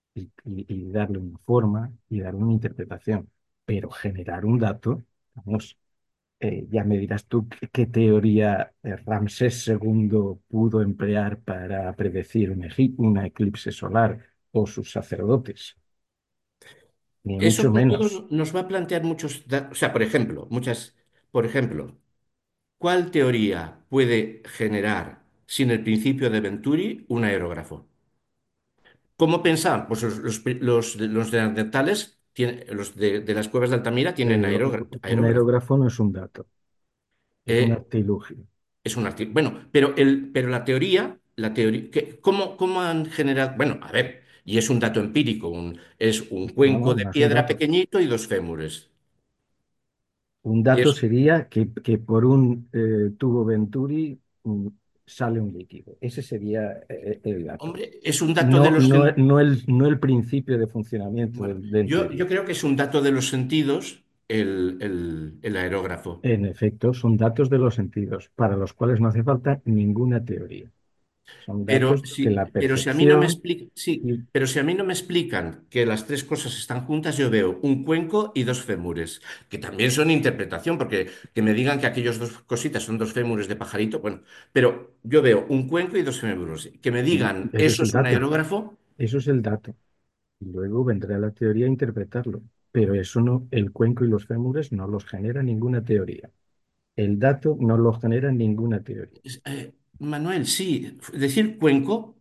y darle una forma y darle una interpretación, pero generar un dato, vamos, ya me dirás tú qué teoría Ramsés II pudo emplear para predecir una eclipse solar o sus sacerdotes, ni Eso mucho sobre todo menos. nos va a plantear o sea, por ejemplo, ¿cuál teoría puede generar sin el principio de Venturi un aerógrafo? ¿Cómo pensaban? Pues los neandertales, los de las cuevas de Altamira tienen Un aerógrafo. aerógrafo no es un dato, es un Eh, artilugio. es un artículo. Bueno, pero la teoría, ¿cómo han generado? Bueno, a ver, y es un dato empírico, es un No, cuenco no, de no es un piedra dato. pequeñito y dos fémures. Un Y dato es, sería que por un tubo Venturi sale un líquido. Ese sería el dato. hombre, es un dato de No, los... no el principio de funcionamiento Bueno, del yo Venturi. creo que es un dato de los sentidos el aerógrafo. En efecto, son datos de los sentidos, para los cuales no hace falta ninguna teoría. Son datos de la Pero si a mí no me percepción explican, sí, y pero si a mí no me explican que las tres cosas están juntas, yo veo un cuenco y dos fémures, que también son interpretación, porque que me digan que aquellos dos cositas son dos fémures de pajarito, bueno, pero yo veo un cuenco y dos fémures. Que me digan ese es eso el es un dato. aerógrafo, Eso es el dato. Y luego vendrá la teoría a interpretarlo. Pero eso no, el cuenco y los fémures no los genera ninguna teoría. El dato no lo genera ninguna teoría. Manuel, sí, decir cuenco.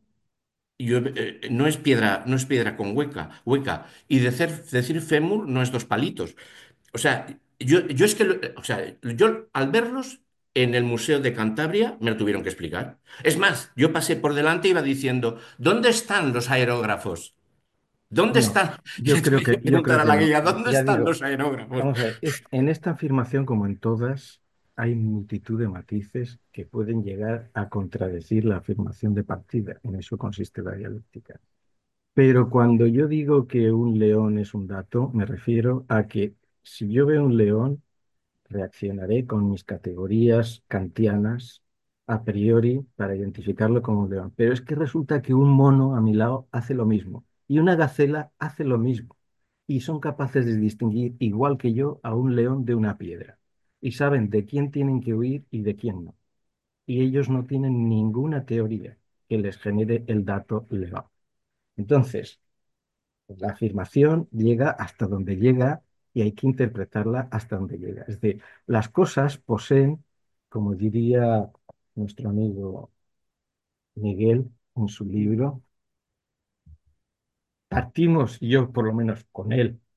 No es piedra con hueca. Y decir fémur no es dos palitos. O sea, yo es que, o sea, yo al verlos en el Museo de Cantabria me lo tuvieron que explicar. Es más, yo pasé por delante y iba diciendo, ¿dónde están los aerógrafos? ¿Dónde No, están? Y le tuve que yo creo preguntar a que la no. guía, ¿dónde Ya están digo, los aerógrafos? vamos a ver, en esta afirmación, como en todas, hay multitud de matices que pueden llegar a contradecir la afirmación de partida. En eso consiste la dialéctica. Pero cuando yo digo que un león es un dato, me refiero a que si yo veo un león, reaccionaré con mis categorías kantianas a priori para identificarlo como un león. Pero es que resulta que un mono a mi lado hace lo mismo y una gacela hace lo mismo. Y son capaces de distinguir, igual que yo, a un león de una piedra. Y saben de quién tienen que huir y de quién no. Y ellos no tienen ninguna teoría que les genere el dato león. Entonces, la afirmación llega hasta donde llega y hay que interpretarla hasta donde llega. Es decir, las cosas poseen, como diría nuestro amigo Miguel en su libro, partimos, yo por lo menos con él,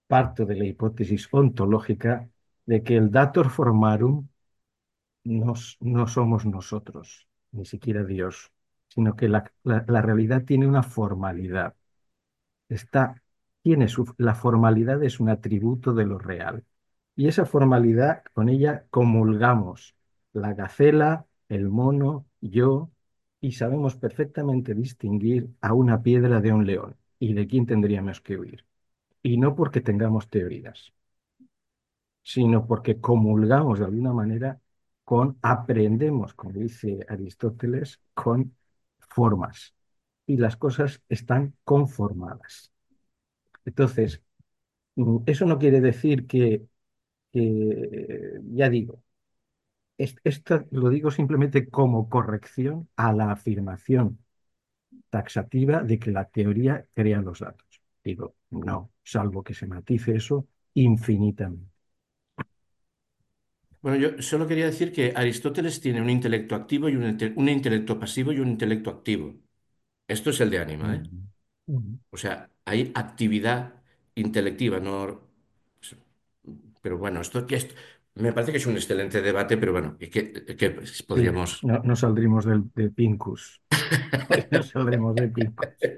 parto de la hipótesis ontológica de que el dator formarum no somos nosotros, ni siquiera Dios, sino que la realidad tiene una formalidad. Está, la formalidad es un atributo de lo real. Y esa formalidad, con ella comulgamos la gacela, el mono, yo, y sabemos perfectamente distinguir a una piedra de un león y de quién tendríamos que huir. Y no porque tengamos teorías, sino porque comulgamos de alguna manera aprendemos, como dice Aristóteles, con formas. Y las cosas están conformadas. Entonces, eso no quiere decir ya digo, esto lo digo simplemente como corrección a la afirmación taxativa de que la teoría crea los datos. Digo, no, salvo que se matice eso infinitamente. Bueno, yo solo quería decir que Aristóteles tiene un intelecto activo y un intelecto pasivo y un intelecto activo. Esto es el de ánima, ¿eh? Mm, mm. O sea, hay actividad intelectiva, no. Pero bueno, me parece que es un excelente debate, pero bueno, que Sí, podríamos. no saldremos de Pincus. No saldremos de Pincus.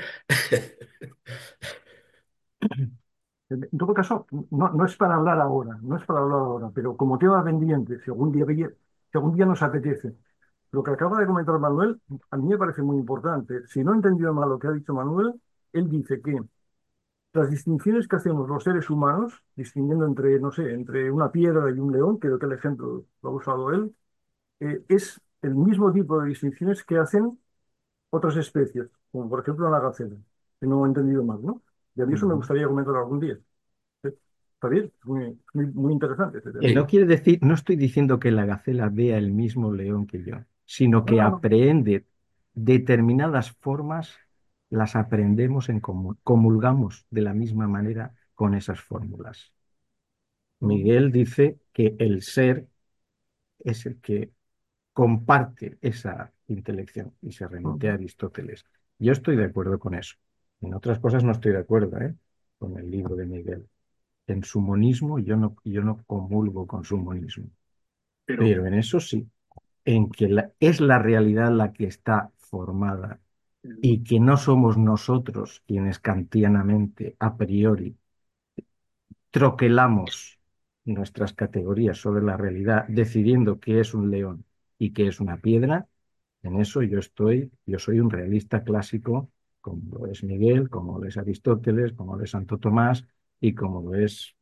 En todo caso, no es para hablar ahora, no es para hablar ahora, pero como tema pendiente, si algún día nos apetece, lo que acaba de comentar Manuel, a mí me parece muy importante. Si no he entendido mal lo que ha dicho Manuel, él dice que las distinciones que hacemos los seres humanos, distinguiendo entre, no sé, entre una piedra y un león, creo que el ejemplo lo ha usado él, es el mismo tipo de distinciones que hacen otras especies, como por ejemplo la gacela, si no he entendido mal, ¿no? Y a mí eso me Ujú. gustaría comentar algún día. Está bien, es muy interesante este tema. No Sí. quiere decir, no estoy diciendo que la gacela vea el mismo león que yo, sino No, que no, no. aprende determinadas formas, las aprendemos en común, comulgamos de la misma manera con esas fórmulas. Ujú, Miguel dice que el ser es el que comparte esa intelección y se remite a ujú. Aristóteles. Yo estoy de acuerdo con eso. En otras cosas no estoy de acuerdo, ¿eh? Con el libro de Miguel. En su monismo yo no comulgo con su monismo, Pero, pero en eso sí, en que es la realidad la que está formada eh, y que no somos nosotros quienes kantianamente, a priori, troquelamos nuestras categorías sobre la realidad, decidiendo qué es un león y qué es una piedra. En eso yo soy un realista clásico, como lo es Miguel, como lo es Aristóteles, como lo es Santo Tomás y como lo es,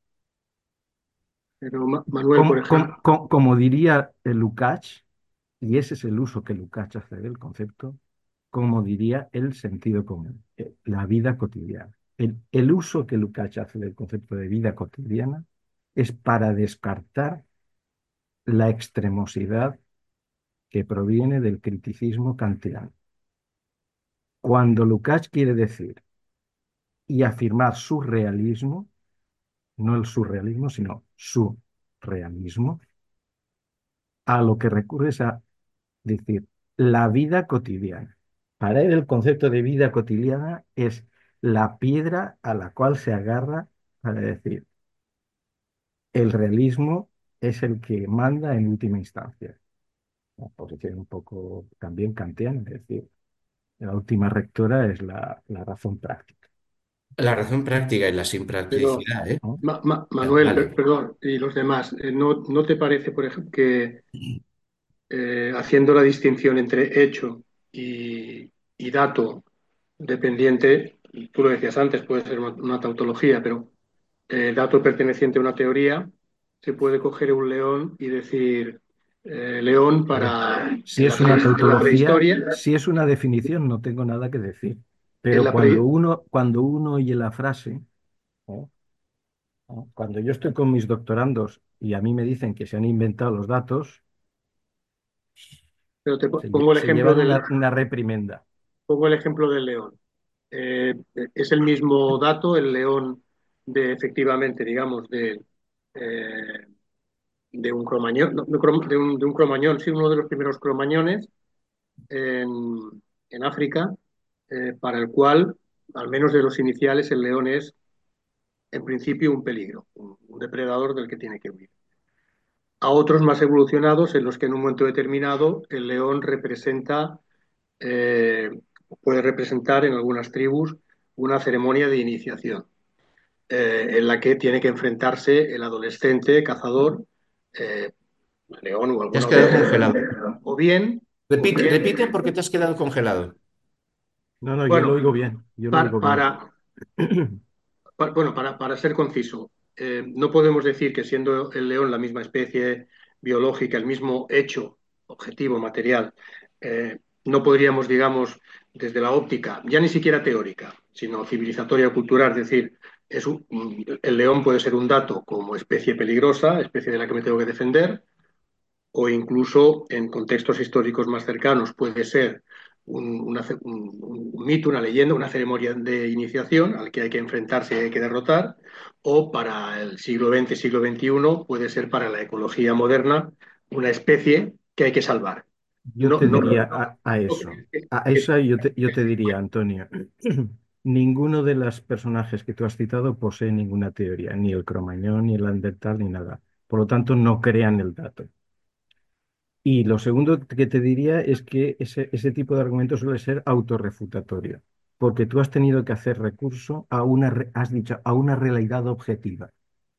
Manuel, por ejemplo, como diría Lukács, y ese es el uso que Lukács hace del concepto, como diría el sentido común, la vida cotidiana. El uso que Lukács hace del concepto de vida cotidiana es para descartar la extremosidad que proviene del criticismo kantiano. Cuando Lukács quiere decir y afirmar su realismo, no el surrealismo, sino su realismo, a lo que recurre es a decir la vida cotidiana. Para él el concepto de vida cotidiana es la piedra a la cual se agarra para decir el realismo es el que manda en última instancia. Una posición un poco también kantiana, es decir, la última rectora es la razón práctica. La razón práctica y la pero simpracticidad, ¿eh? ¿No? Manuel, Vale. perdón, y los demás, ¿no te parece, por ejemplo, que haciendo la distinción entre hecho y dato dependiente, tú lo decías antes, puede ser una tautología, pero dato perteneciente a una teoría, se puede coger un león y decir león Hombre, para si es una en la tautología, prehistoria, si es una definición, no tengo nada que decir. en Pero la pre- cuando uno oye la frase, ¿no? ¿No? Cuando yo estoy con mis doctorandos y a mí me dicen que se han inventado los datos, pero pongo el se ejemplo llevan una reprimenda. pongo el ejemplo del león. Eh, es el mismo dato, el león de efectivamente, digamos, eh, de un cromañón, de un cromañón, sí, uno de los primeros cromañones en África, para el cual, al menos de los iniciales, el león es en principio un peligro, un depredador del que tiene que huir. A otros más evolucionados en los que en un momento determinado el león representa, eh, puede representar en algunas tribus una ceremonia de iniciación, en la que tiene que enfrentarse el adolescente cazador, eh, león o Te has alguna otra quedado especie, congelado. o Repite bien, porque te has quedado congelado. No, no, yo lo bueno, oigo bien, yo lo para, oigo bien. para, bueno, para ser conciso, no podemos decir que siendo el león la misma especie biológica, el mismo hecho objetivo, material, no podríamos, digamos, desde la óptica, ya ni siquiera teórica, sino civilizatoria o cultural, es decir, el león puede ser un dato como especie peligrosa, especie de la que me tengo que defender, o incluso en contextos históricos más cercanos puede ser un mito, una leyenda, una ceremonia de iniciación al que hay que enfrentarse y hay que derrotar, o para el siglo XX, siglo XXI puede ser para la ecología moderna una especie que hay que salvar. Yo No, te no, diría a no eso, a esa yo te diría, Antonio, ninguno de los personajes que tú has citado posee ninguna teoría, ni el Cromañón, ni el Andertal, ni nada. Por lo tanto, no crean el dato. Y lo segundo que te diría es que ese tipo de argumento suele ser autorrefutatorio, porque tú has tenido que hacer recurso a has dicho, a una realidad objetiva.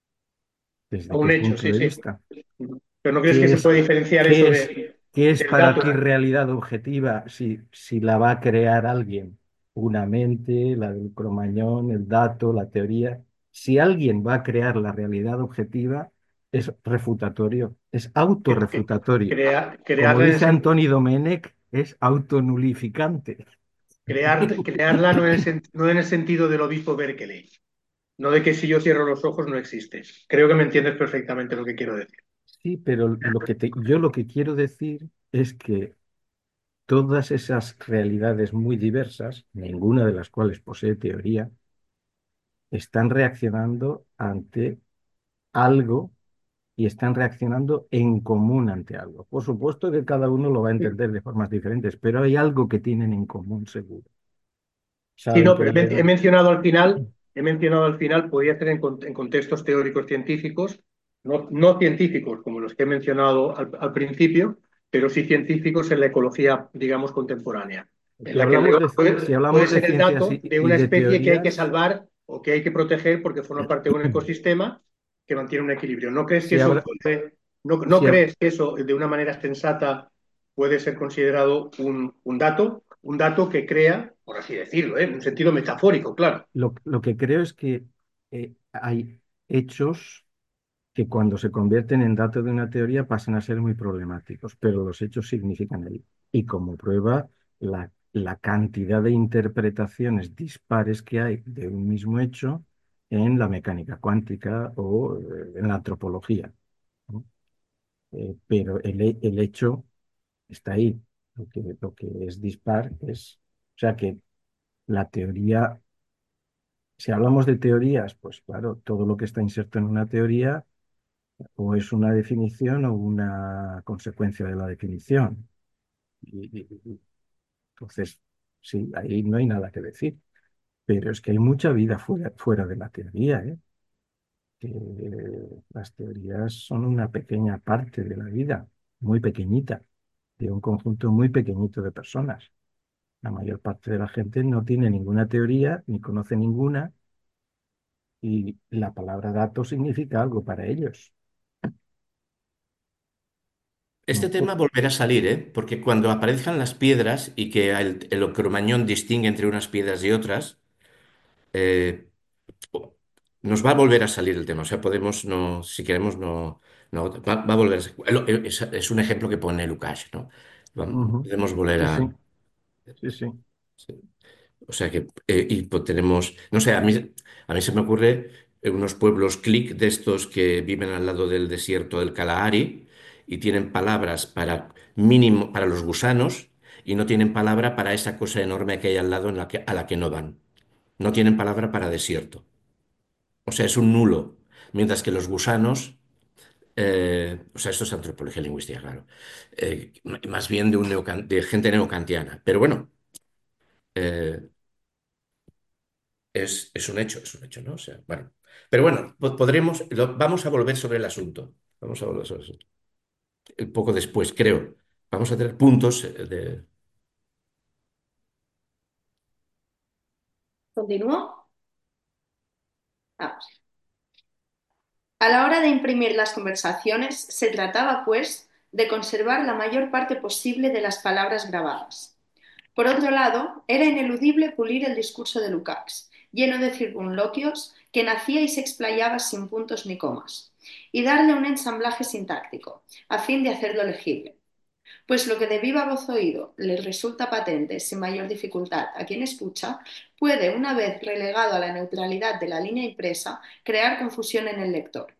a ¿Desde un qué hecho, punto sí, de sí. vista? Pero ¿no crees que ¿Qué se es, puede diferenciar eso qué es, qué es del para dato? ti realidad objetiva si la va a crear alguien? Una mente, la del Cromañón, el dato, la teoría. Si alguien va a crear la realidad objetiva, es refutatorio, es autorrefutatorio. Como Crearla en el dice sentido. Antoni Domènech, es autonulificante. Crearla no en el sentido del obispo Berkeley, no de que si yo cierro los ojos no existe. Creo que me entiendes perfectamente lo que quiero decir. Sí, pero yo lo que quiero decir es que todas esas realidades muy diversas, ninguna de las cuales posee teoría, están reaccionando ante algo y están reaccionando en común ante algo. Por supuesto que cada uno lo va a entender de formas diferentes, pero hay algo que tienen en común seguro. Sí, Saben no, que pero el león... he mencionado al final, podría ser en contextos teóricos científicos, no científicos como los que he mencionado al principio, pero sí científicos en la ecología, digamos, contemporánea, en la que el león Si puede hablamos de ser el ciencias dato de y una de especie que hay que teorías, salvar o que hay que proteger porque forma parte de un ecosistema que mantiene un equilibrio. ¿No crees que si, eso habrá- puede, no si hab- crees que eso de una manera sensata puede ser considerado un dato que crea, por así decirlo, en un sentido metafórico, claro? lo que creo es que hay hechos que cuando se convierten en datos de una teoría pasan a ser muy problemáticos, pero los hechos significan el. Y como prueba, la cantidad de interpretaciones dispares que hay de un mismo hecho en la mecánica cuántica o en la antropología, ¿no? Pero el hecho está ahí. Lo que es dispar es, o sea que la teoría, si hablamos de teorías, pues claro, todo lo que está inserto en una teoría o es una definición o una consecuencia de la definición. Entonces, sí, ahí no hay nada que decir. Pero es que hay mucha vida fuera de la teoría, ¿eh? Que las teorías son una pequeña parte de la vida, muy pequeñita, de un conjunto muy pequeñito de personas. La mayor parte de la gente no tiene ninguna teoría, ni conoce ninguna, y la palabra dato significa algo para ellos. Este No, tema volverá a salir, ¿eh? Porque cuando aparezcan las piedras y que el Cromañón distingue entre unas piedras y otras, eh, nos va a volver a salir el tema. O sea, podemos, no, si queremos, va a volver a ser. Es un ejemplo que pone Lukács, ¿no? ujú. Podemos volver Sí, sí, a. sí, sí. Sí. O sea que, y pues tenemos, no sé, a mí se me ocurre unos pueblos clic de estos que viven al lado del desierto del Kalahari y tienen palabras para mínimo, para los gusanos y no tienen palabra para esa cosa enorme que hay al lado a la que no van. No tienen palabra para desierto. O sea, es un nulo. Mientras que los gusanos, o sea, esto es antropología lingüística, claro, más bien de gente neocantiana. Pero bueno, eh, es un hecho, ¿no? O sea, bueno. Pero bueno, vamos a volver sobre el asunto. Vamos a volver sobre el asunto. Poco después, creo. Vamos a tener puntos de... ¿Continúo? Vamos. A la hora de imprimir las conversaciones, se trataba, pues, de conservar la mayor parte posible de las palabras grabadas. Por otro lado, era ineludible pulir el discurso de Lukács, lleno de circunloquios, que nacía y se explayaba sin puntos ni comas, y darle un ensamblaje sintáctico, a fin de hacerlo legible. Pues lo que de viva voz oído le resulta patente sin mayor dificultad a quien escucha, puede, una vez relegado a la neutralidad de la línea impresa, crear confusión en el lector.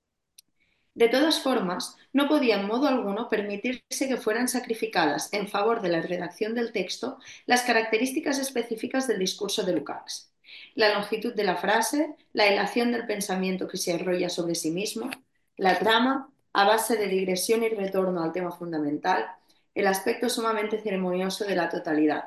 De todas formas, no podía en modo alguno permitirse que fueran sacrificadas en favor de la redacción del texto las características específicas del discurso de Lukács: la longitud de la frase, la hilación del pensamiento que se arrolla sobre sí mismo, la trama, a base de digresión y retorno al tema fundamental, el aspecto sumamente ceremonioso de la totalidad.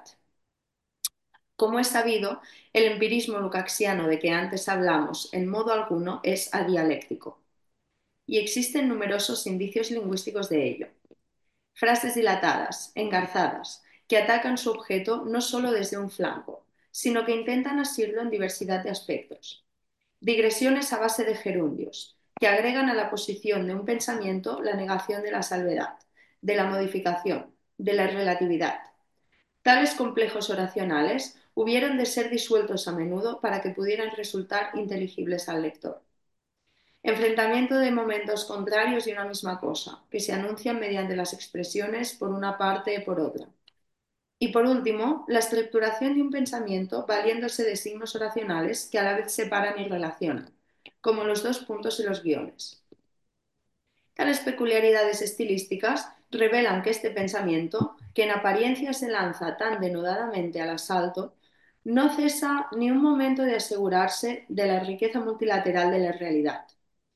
Como es sabido, el empirismo lukácsiano de que antes hablamos en modo alguno es adialéctico, y existen numerosos indicios lingüísticos de ello. Frases dilatadas, engarzadas, que atacan su objeto no solo desde un flanco, sino que intentan asirlo en diversidad de aspectos. Digresiones a base de gerundios, que agregan a la posición de un pensamiento la negación de la salvedad, de la modificación, de la relatividad. Tales complejos oracionales hubieron de ser disueltos a menudo para que pudieran resultar inteligibles al lector. Enfrentamiento de momentos contrarios de una misma cosa, que se anuncian mediante las expresiones por una parte y por otra. Y por último, la estructuración de un pensamiento valiéndose de signos oracionales que a la vez separan y relacionan, como los dos puntos y los guiones. Tales peculiaridades estilísticas revelan que este pensamiento, que en apariencia se lanza tan denodadamente al asalto, no cesa ni un momento de asegurarse de la riqueza multilateral de la realidad,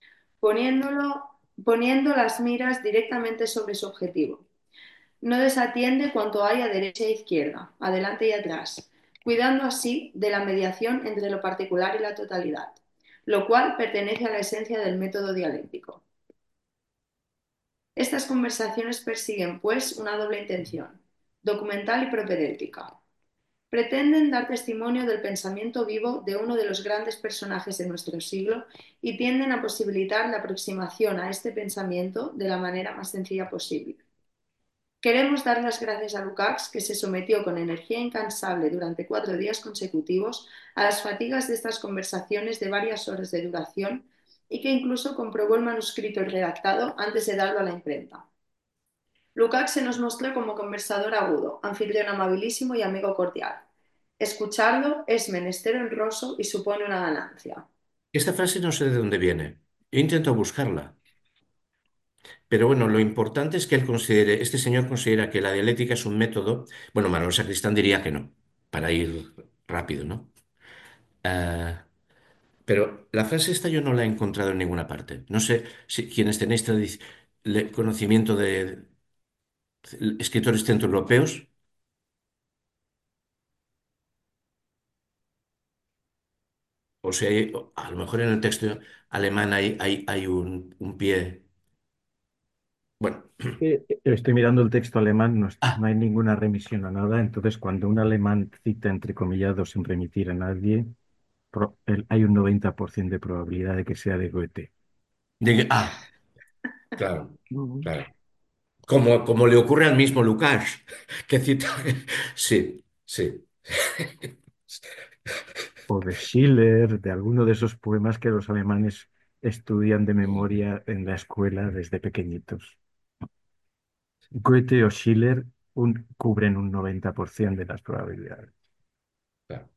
poniendo las miras directamente sobre su objetivo. No desatiende cuanto hay a derecha e izquierda, adelante y atrás, cuidando así de la mediación entre lo particular y la totalidad, lo cual pertenece a la esencia del método dialéctico. Estas conversaciones persiguen, pues, una doble intención, documental y propedéutica. Pretenden dar testimonio del pensamiento vivo de uno de los grandes personajes de nuestro siglo y tienden a posibilitar la aproximación a este pensamiento de la manera más sencilla posible. Queremos dar las gracias a Lukács, que se sometió con energía incansable durante 4 días consecutivos a las fatigas de estas conversaciones de varias horas de duración y que incluso comprobó el manuscrito redactado antes de darlo a la imprenta. Lukács se nos mostró como conversador agudo, anfitrión amabilísimo y amigo cordial. Escucharlo es menester honroso y supone una ganancia. Esta frase no sé de dónde viene. He intentado buscarla. Pero bueno, lo importante es que este señor considera que la dialéctica es un método. Bueno, Manuel Sacristán diría que no, para ir rápido, ¿no? Ah, pero la frase esta yo no la he encontrado en ninguna parte. No sé si quienes tenéis conocimiento de escritores centroeuropeos, o sea, a lo mejor en el texto alemán hay un pie. Bueno, Estoy mirando el texto alemán, ah, no hay ninguna remisión a nada, entonces cuando un alemán cita entrecomillado sin remitir a nadie, hay un 90% de probabilidad de que sea de Goethe. claro, Mm. claro. Como le ocurre al mismo Lukács, que cita. Sí, sí. O de Schiller, de alguno de esos poemas que los alemanes estudian de memoria en la escuela desde pequeñitos. Goethe o Schiller cubren un 90% de las probabilidades. Claro.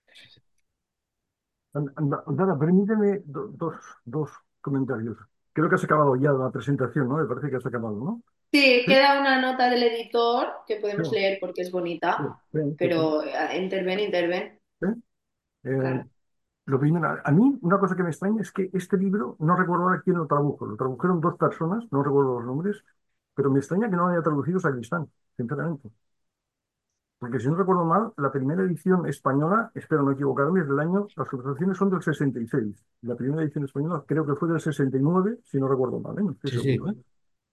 Andara, permíteme dos comentarios. Creo que has acabado ya la presentación, ¿no? Me parece que has acabado, ¿no? Sí, Sí, queda una nota del editor que sí, podemos leer porque es sí, bonita, sí, sí, sí, pero interven, sí. Eh, claro. lo primero, a mí una cosa que me extraña es que este libro, no recuerdo ahora quién lo tradujo, lo tradujeron dos personas, no recuerdo los nombres, pero me extraña que no lo haya traducido Sacristán, sinceramente. Porque si no recuerdo mal, la primera edición española, espero no equivocarme, es del año, las conversaciones son del 66. La primera edición española creo que fue del 69, si no recuerdo mal, ¿eh? No estoy Sí, seguro, ¿eh? sí.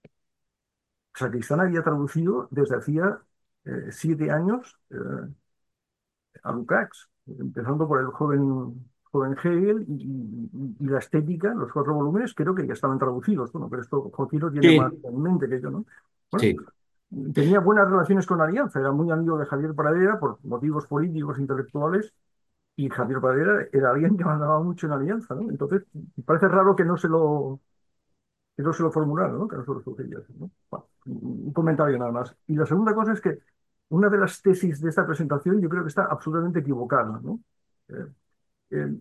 O sea, Cristán había traducido desde hacía 7 años a Lukács, empezando por el joven Hegel y la estética, los 4 volúmenes, creo que ya estaban traducidos. Bueno, pero esto Joaquín lo tiene más Sí, en mente que yo, ¿no? Bueno, sí. tenía buenas relaciones con Alianza, era muy amigo de Javier Pradera por motivos políticos, intelectuales, y Javier Pradera era alguien que mandaba mucho en Alianza, ¿no? Entonces, parece raro que no se lo formularon, ¿no? Que no se lo sugería, ¿no? Bueno, un comentario nada más. Y la segunda cosa es que una de las tesis de esta presentación yo creo que está absolutamente equivocada, ¿no? Eh, eh,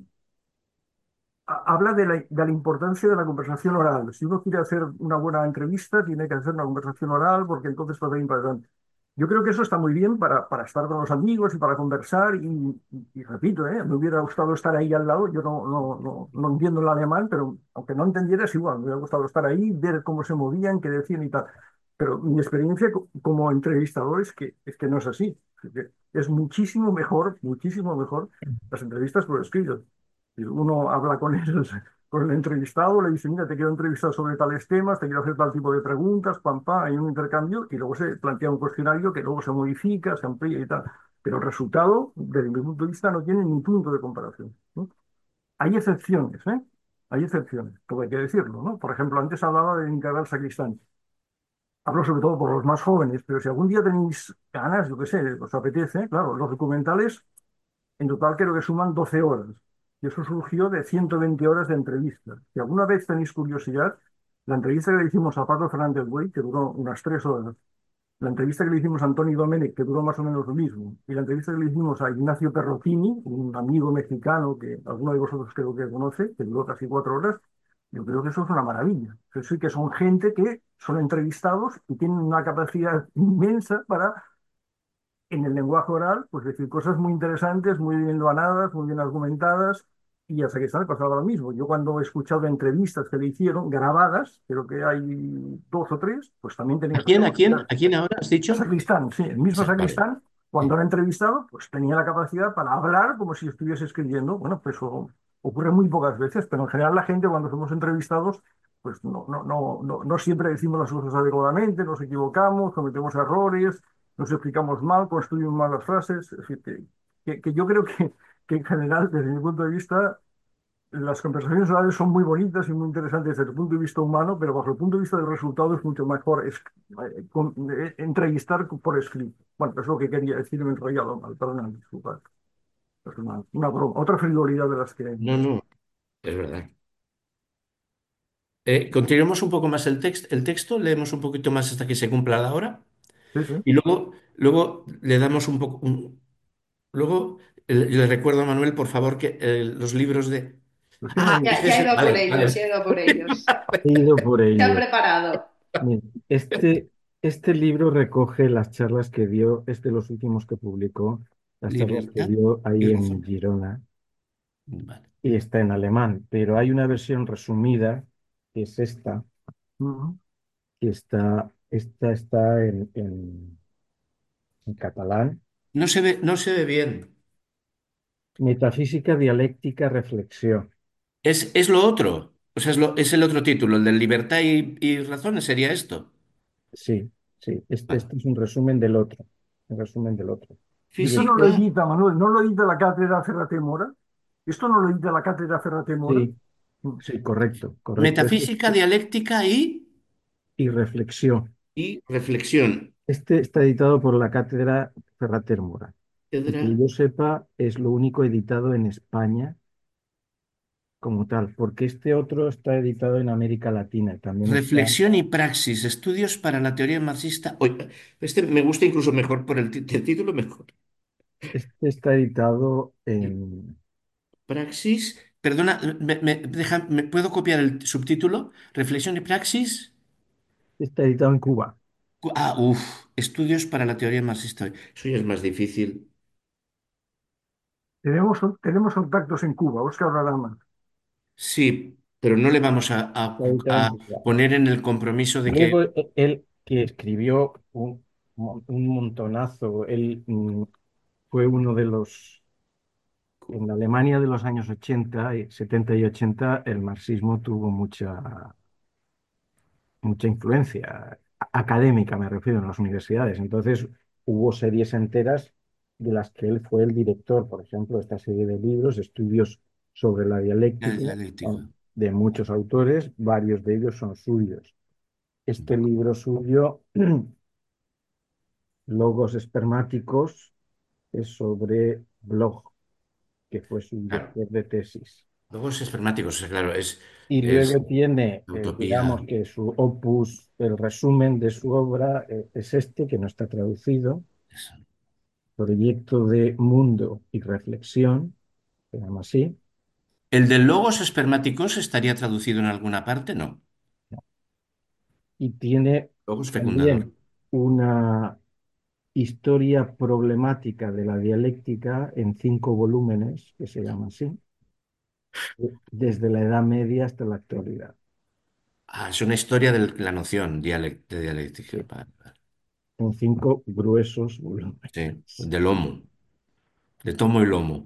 Habla de la importancia de la conversación oral. Si uno quiere hacer una buena entrevista, tiene que hacer una conversación oral porque entonces va a ser importante. Yo creo que eso está muy bien para estar con los amigos y para conversar. Y repito, me hubiera gustado estar ahí al lado. Yo no entiendo el alemán, pero aunque no entendiera, es igual. Me hubiera gustado estar ahí, ver cómo se movían, qué decían y tal. Pero mi experiencia como entrevistador es que no es así. Es muchísimo mejor las entrevistas por escrito. Y uno habla con el entrevistado, le dice, mira, te quiero entrevistar sobre tales temas, te quiero hacer tal tipo de preguntas, pam, pam, hay un intercambio y luego se plantea un cuestionario que luego se modifica, se amplía y tal. Pero el resultado, desde mi punto de vista, no tiene ni punto de comparación, ¿no? Hay excepciones, ¿eh? Hay excepciones, todo hay que decirlo, ¿no? Por ejemplo, antes hablaba de Nicanor Sacristán. Hablo sobre todo por los más jóvenes, pero si algún día tenéis ganas, yo qué sé, os apetece, claro, los documentales en total creo que suman 12 horas. Y eso surgió de 120 horas de entrevistas. Si alguna vez tenéis curiosidad, la entrevista que le hicimos a Pablo Fernández Buey, que duró unas 3 horas, la entrevista que le hicimos a Antonio Domenech, que duró más o menos lo mismo, y la entrevista que le hicimos a Ignacio Perrotini, un amigo mexicano que alguno de vosotros creo que conoce, que duró casi 4 horas, yo creo que eso es una maravilla. Eso sí que son gente que son entrevistados y tienen una capacidad inmensa para en el lenguaje oral, pues decir cosas muy interesantes, muy bien loanadas, muy bien argumentadas, y hasta que está pasaba lo mismo. Yo cuando he escuchado entrevistas que le hicieron, grabadas, creo que hay 2 o 3, pues también tenía ¿A esa quién? ¿A quién? capacidad. ¿A quién ahora has dicho? Sacristán, sí, el mismo Vale. Sacristán, cuando era entrevistado, pues tenía la capacidad para hablar como si estuviese escribiendo. Bueno, pues eso ocurre muy pocas veces, pero en general la gente cuando somos entrevistados, pues no siempre decimos las cosas adecuadamente, nos equivocamos, cometemos errores, nos explicamos mal, construimos mal las frases. Es decir, que yo creo que en general, desde mi punto de vista, las conversaciones orales son muy bonitas y muy interesantes desde el punto de vista humano, pero bajo el punto de vista del resultado es mucho mejor entrevistar por escrito. Bueno, es lo que quería decir, me he enrollado mal, perdón, disculpad. Es una broma, otra frivolidad de las que... No, no, es verdad. Continuemos un poco más el texto, leemos un poquito más hasta que se cumpla la hora Sí, sí. y luego le damos un poco... luego le recuerdo a Manuel, por favor, que los libros de... Los tiene Ah, ahí. Ya he ido por vale, ellos, vale. ya he ido por ellos. He ido por Se ha ello. preparado. Mira, este libro recoge las charlas que dio, es de los últimos que publicó, las charlas que Libertad dio y ahí en razón. Girona, Vale. y está en alemán, pero hay una versión resumida, que es esta, Ujú. que esta está en catalán. No se ve bien. Metafísica, dialéctica, reflexión. Es lo otro. O sea, es el otro título, el de libertad y razones sería esto. Sí, sí, Vale. este es un resumen del otro, un resumen del otro. Y Y esto no lo Física. edita, Manuel, no lo edita la cátedra Ferrate Mora. Esto no lo edita la cátedra Ferrate Mora. sí, sí, correcto, correcto. Metafísica, dialéctica Y reflexión. y reflexión. Este está editado por la Cátedra Ferrater Mora. Y que Piedra, yo sepa, es lo único editado en España como tal, porque este otro está editado en América Latina. También está, reflexión y praxis, estudios para la teoría marxista. Oye, este me gusta incluso mejor por el título mejor. este está editado en, Praxis, perdona, ¿me puedo copiar el subtítulo? Reflexión y praxis. está editado en Cuba. Estudios para la teoría marxista. Eso ya es más difícil. Tenemos contactos en Cuba, Óscar Rarama. Sí, pero no le vamos a Está editado en a Cuba. poner en el compromiso de que Luego, él que escribió un montonazo. Él fue uno de los, en la Alemania de los años 80, 70 y 80, el marxismo tuvo mucha influencia académica, me refiero, en las universidades. Entonces, hubo series enteras de las que él fue el director, por ejemplo, esta serie de libros, estudios sobre la El dialéctica, dialéctico. de muchos autores, varios de ellos son suyos. Este libro suyo, Logos espermáticos, es sobre Bloch, que fue su Claro. director de tesis. Logos espermáticos, claro, Y es luego tiene, utopía. digamos que su opus, el resumen de su obra, es este, que no está traducido, Proyecto de Mundo y Reflexión, se llama así, ¿El de logos espermáticos estaría traducido en alguna parte? No. y tiene Logos fecundador. también una historia problemática de la dialéctica en 5 volúmenes, que se llama así, desde la Edad Media hasta la actualidad. Ah, es una historia de la noción de dialéctica. Sí, en 5 gruesos volúmenes. Sí, de lomo, de tomo y lomo.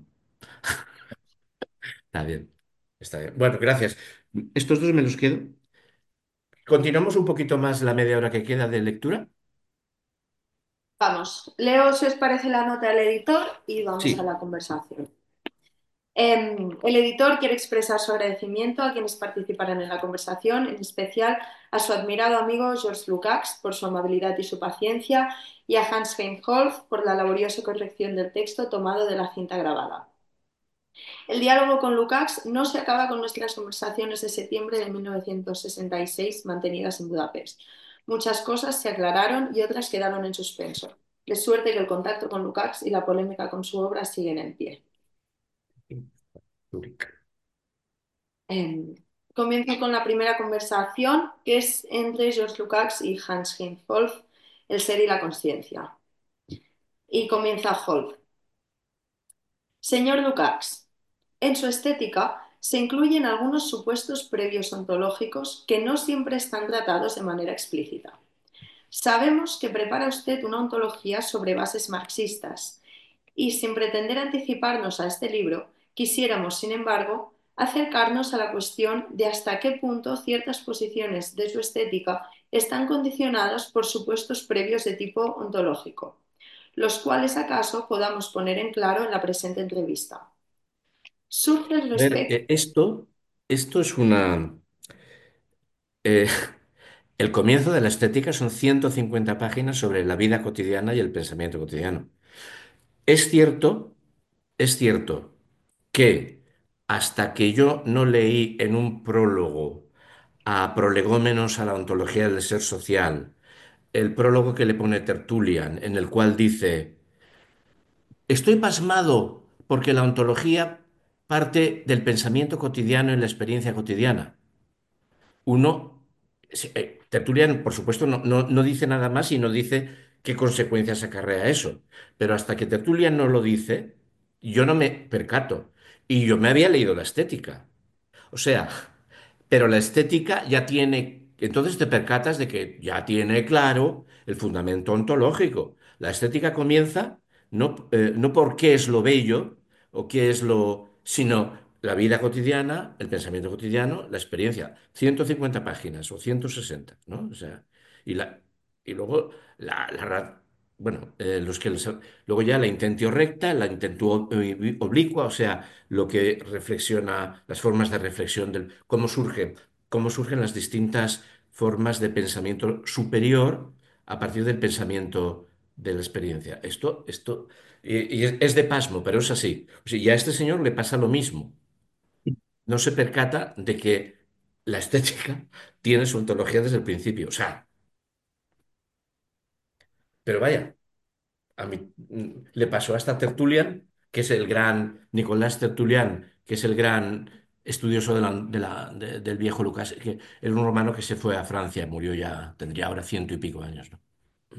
Está bien, está bien. Bueno, gracias. Estos dos me los quedo. Continuamos un poquito más la media hora que queda de lectura. Vamos, leo si os parece la nota del editor y vamos a Sí, la conversación. El editor quiere expresar su agradecimiento a quienes participaron en la conversación, en especial a su admirado amigo George Lukács por su amabilidad y su paciencia, y a Hans Reinhold por la laboriosa corrección del texto tomado de la cinta grabada. El diálogo con Lukács no se acaba con nuestras conversaciones de septiembre de 1966 mantenidas en Budapest. Muchas cosas se aclararon y otras quedaron en suspenso. De suerte que el contacto con Lukács y la polémica con su obra siguen en pie. Eh, Comienzo con la primera conversación, que es entre George Lukács y Hans Reinhold, El ser y la conciencia. Y comienza Holf. Señor Lukács, en su estética se incluyen algunos supuestos previos ontológicos que no siempre están tratados de manera explícita. Sabemos que prepara usted una ontología sobre bases marxistas y, sin pretender anticiparnos a este libro, quisiéramos, sin embargo, acercarnos a la cuestión de hasta qué punto ciertas posiciones de su estética están condicionadas por supuestos previos de tipo ontológico, los cuales acaso podamos poner en claro en la presente entrevista. Surge el a ver, respecto. esto es una... eh, el comienzo de la estética son 150 páginas sobre la vida cotidiana y el pensamiento cotidiano. Es cierto, es cierto que hasta que yo no leí en un prólogo a Prolegómenos a la ontología del ser social, el prólogo que le pone Tertullian, en el cual dice, estoy pasmado porque la ontología parte del pensamiento cotidiano y la experiencia cotidiana. Uno, Tertulian, por supuesto, no dice nada más y no dice qué consecuencias acarrea eso. Pero hasta que Tertulian no lo dice, yo no me percato. Y yo me había leído la estética. O sea, pero la estética ya tiene, entonces te percatas de que ya tiene claro el fundamento ontológico. La estética comienza no por qué es lo bello o qué es lo, sino la vida cotidiana, el pensamiento cotidiano, la experiencia. 150 páginas o 160, ¿no? O sea, y, y luego bueno, luego ya la intentio recta, la intentio oblicua, o sea, lo que reflexiona, las formas de reflexión del cómo surgen las distintas formas de pensamiento superior a partir del pensamiento de la experiencia. Y es de pasmo, pero es así. O sea, y a este señor le pasa lo mismo. No se percata de que la estética tiene su ontología desde el principio. O sea, pero vaya. A mí le pasó hasta Tertulian, que es el gran Nicolás Tertulian, que es el gran estudioso del viejo Lucas, que era un romano que se fue a Francia, murió ya, tendría ahora ciento y pico años, ¿no?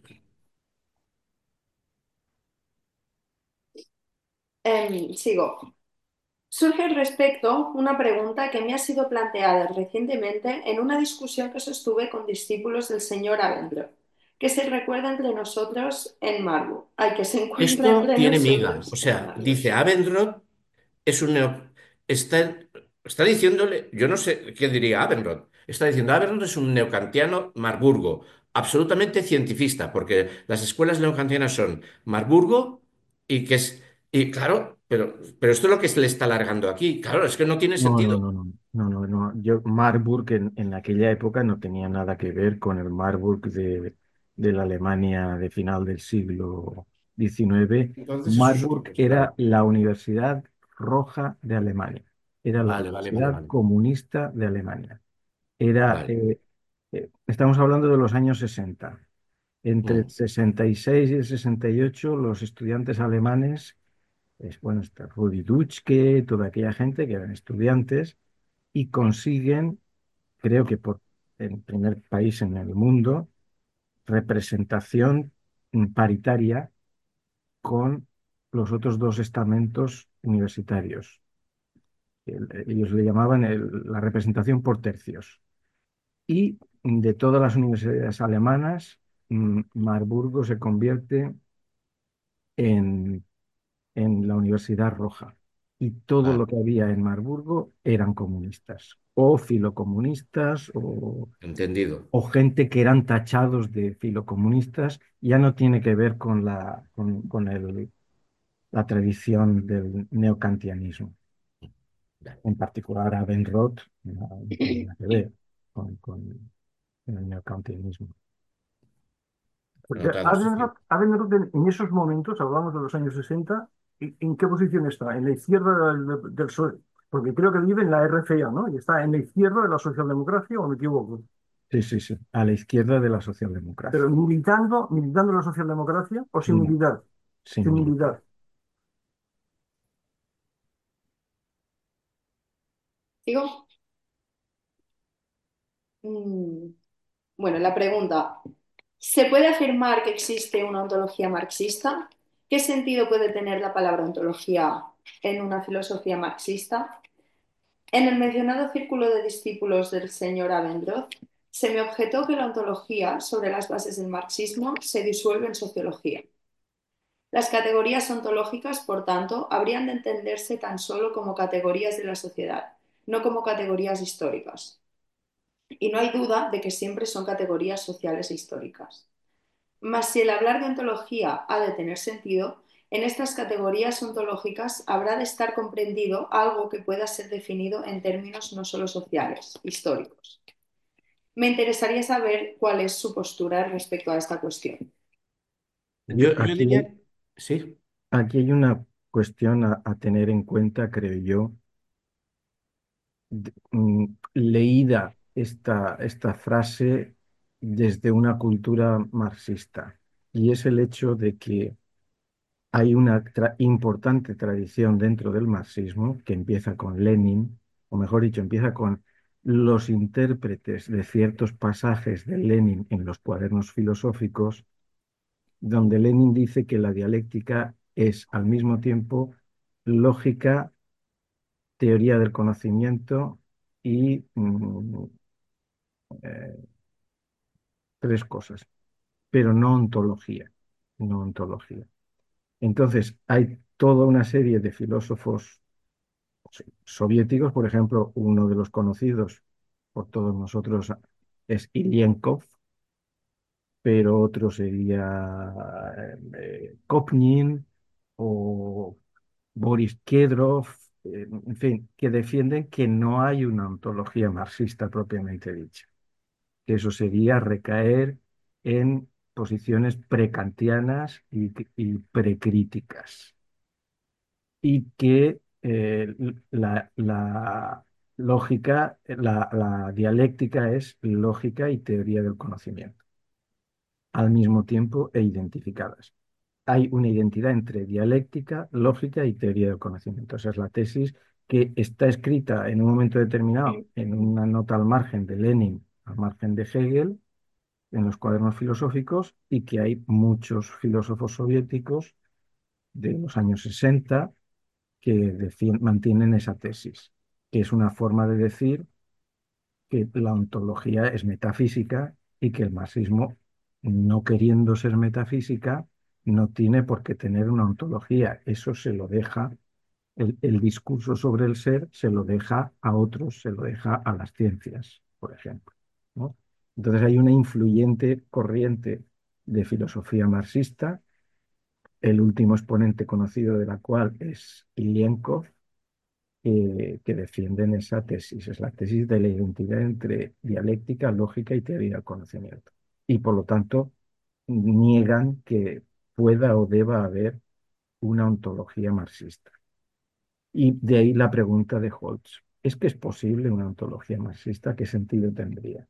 Sigo. Surge al respecto una pregunta que me ha sido planteada recientemente en una discusión que sostuve con discípulos del señor Abendroth. que se recuerda entre nosotros en Marburg. Ay, que se encuentra Esto entre tiene miga. O nosotros en sea, Marburg. dice Abendroth es un está diciéndole, yo no sé qué diría Abendroth. Está diciendo Abendroth es un neokantiano Marburgo, absolutamente cientifista, porque las escuelas neokantianas son Marburgo y que es y claro, pero esto es lo que se le está alargando aquí. Claro, es que no tiene No, no, sentido. no, no, no, no, no. Yo, Marburg en aquella época no tenía nada que ver con el Marburg de la Alemania de final del siglo XIX. Entonces eso es otra Marburg cosa. era Vale, la Universidad Roja de Alemania, era la vale, vale, vale, Universidad vale. Comunista de Alemania. Era, Vale. estamos hablando de los años 60. Entre el Mm, 66 y el 68, los estudiantes alemanes, bueno, está Rudi Dutschke, toda aquella gente que eran estudiantes y consiguen, creo que por el primer país en el mundo, representación paritaria con los otros dos estamentos universitarios. Ellos le llamaban la representación por tercios. Y de todas las universidades alemanas, Marburgo se convierte en, en la Universidad Roja. Y todo lo vale, que había en Marburgo eran comunistas, o filocomunistas, entendido. o gente que eran tachados de filocomunistas. Ya no tiene que ver con la tradición del neocantianismo. Vale. En particular, Abendroth no tiene nada que ver con el neocantianismo. Porque Anotado, sí, sí. Abendroth en esos momentos, hablamos de los años 60, ¿en qué posición está? ¿En la izquierda del PSOE? Porque creo que vive en la RFA, ¿no? Y está en la izquierda de la socialdemocracia, ¿o me equivoco? Sí, sí, sí, a la izquierda de la Pero socialdemocracia. militando la socialdemocracia o sin No, militar, sin sin militar. militar. ¿Sigo? Mm, Bueno, la pregunta, ¿se puede afirmar que existe una ontología marxista? ¿Qué sentido puede tener la palabra ontología en una filosofía marxista? En el mencionado círculo de discípulos del señor Abendroth, se me objetó que la ontología sobre las bases del marxismo se disuelve en sociología. Las categorías ontológicas, por tanto, habrían de entenderse tan solo como categorías de la sociedad, no como categorías históricas. Y no hay duda de que siempre son categorías sociales e históricas. Mas si el hablar de ontología ha de tener sentido, en estas categorías ontológicas habrá de estar comprendido algo que pueda ser definido en términos no solo sociales, históricos. Me interesaría saber cuál es su postura respecto a esta cuestión. Yo diría, sí. Aquí hay una cuestión a tener en cuenta, creo yo, leída esta frase desde una cultura marxista, y es el hecho de que hay una importante tradición dentro del marxismo que empieza con Lenin, o mejor dicho, empieza con los intérpretes de ciertos pasajes de Lenin en los cuadernos filosóficos, donde Lenin dice que la dialéctica es al mismo tiempo lógica, teoría del conocimiento y eh, tres cosas, pero no ontología, no ontología. Entonces, hay toda una serie de filósofos soviéticos, por ejemplo, uno de los conocidos por todos nosotros es Ilienkov, pero otro sería Kopnin o Boris Kedrov, en fin, que defienden que no hay una ontología marxista propiamente dicha, que eso sería recaer en posiciones prekantianas y precríticas, y que la lógica, la dialéctica es lógica y teoría del conocimiento al mismo tiempo e identificadas. Hay una identidad entre dialéctica, lógica y teoría del conocimiento. Esa es la tesis que está escrita en un momento determinado en una nota al margen de Lenin, al margen de Hegel, en los cuadernos filosóficos, y que hay muchos filósofos soviéticos de los años 60 que mantienen esa tesis, que es una forma de decir que la ontología es metafísica y que el marxismo no queriendo ser metafísica, no tiene por qué tener una ontología. Eso se lo deja, el discurso sobre el ser se lo deja a otros, se lo deja a las ciencias, por ejemplo, ¿no? Entonces hay una influyente corriente de filosofía marxista, el último exponente conocido de la cual es Ilienkov, que defienden esa tesis. Es la tesis de la identidad entre dialéctica, lógica y teoría del conocimiento. Y por lo tanto, niegan que pueda o deba haber una ontología marxista. Y de ahí la pregunta de Holtz. ¿Es que es posible una ontología marxista? ¿Qué sentido tendría?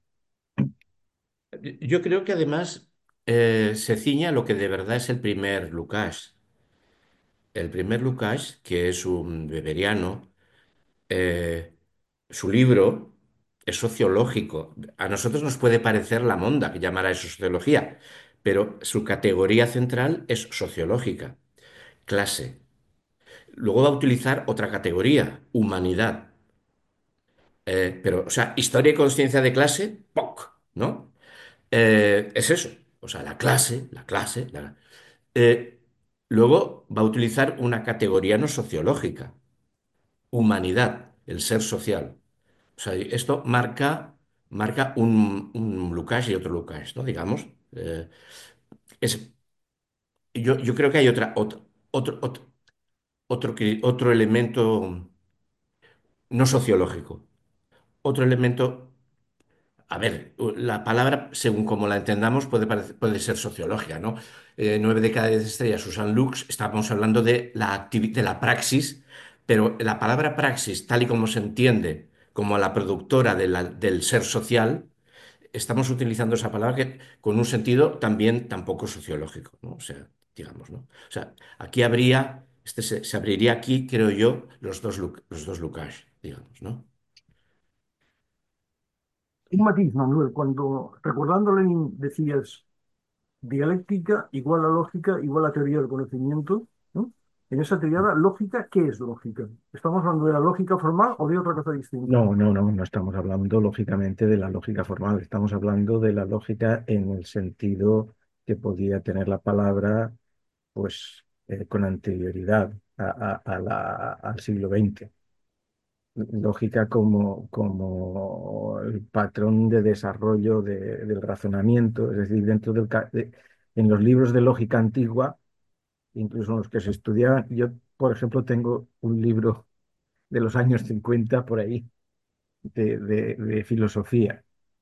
Yo creo que además se ciñe a lo que de verdad es el primer Lukács. El primer Lukács, que es un weberiano, eh, su libro es sociológico. A nosotros nos puede parecer la monda que llamara eso sociología, pero su categoría central es sociológica, clase. Luego va a utilizar otra categoría, humanidad. Pero, o sea, historia y conciencia de clase, ¡poc! ¿No? Es eso. O sea, la clase. Eh, Luego va a utilizar una categoría no sociológica, humanidad, el ser social. O sea, esto marca un Lukács y otro Lukács, ¿no? Digamos. Es, yo creo que hay otro elemento no sociológico. Otro elemento, a ver, la palabra, según como la entendamos, puede ser sociológica, ¿no? 9 de cada 10 estrellas usan Lux, estamos hablando de de la praxis, pero la palabra praxis, tal y como se entiende como la productora del ser social, estamos utilizando esa palabra con un sentido también tampoco sociológico, ¿no? O sea, digamos, ¿no? O sea, aquí se abriría aquí, creo yo, los dos Lukács, digamos, ¿no? Un matiz, Manuel, cuando recordando Lenin decías dialéctica igual a lógica igual a teoría del conocimiento, ¿no? En esa teoría lógica, ¿qué es lógica? ¿Estamos hablando de la lógica formal o de otra cosa distinta? No estamos hablando lógicamente de la lógica formal, estamos hablando de la lógica en el sentido que podía tener la palabra, pues, con anterioridad al siglo XX. Lógica como el patrón de desarrollo del razonamiento, es decir, en los libros de lógica antigua, incluso en los que se estudiaban, yo, por ejemplo, tengo un libro de los años 50 por ahí, de filosofía.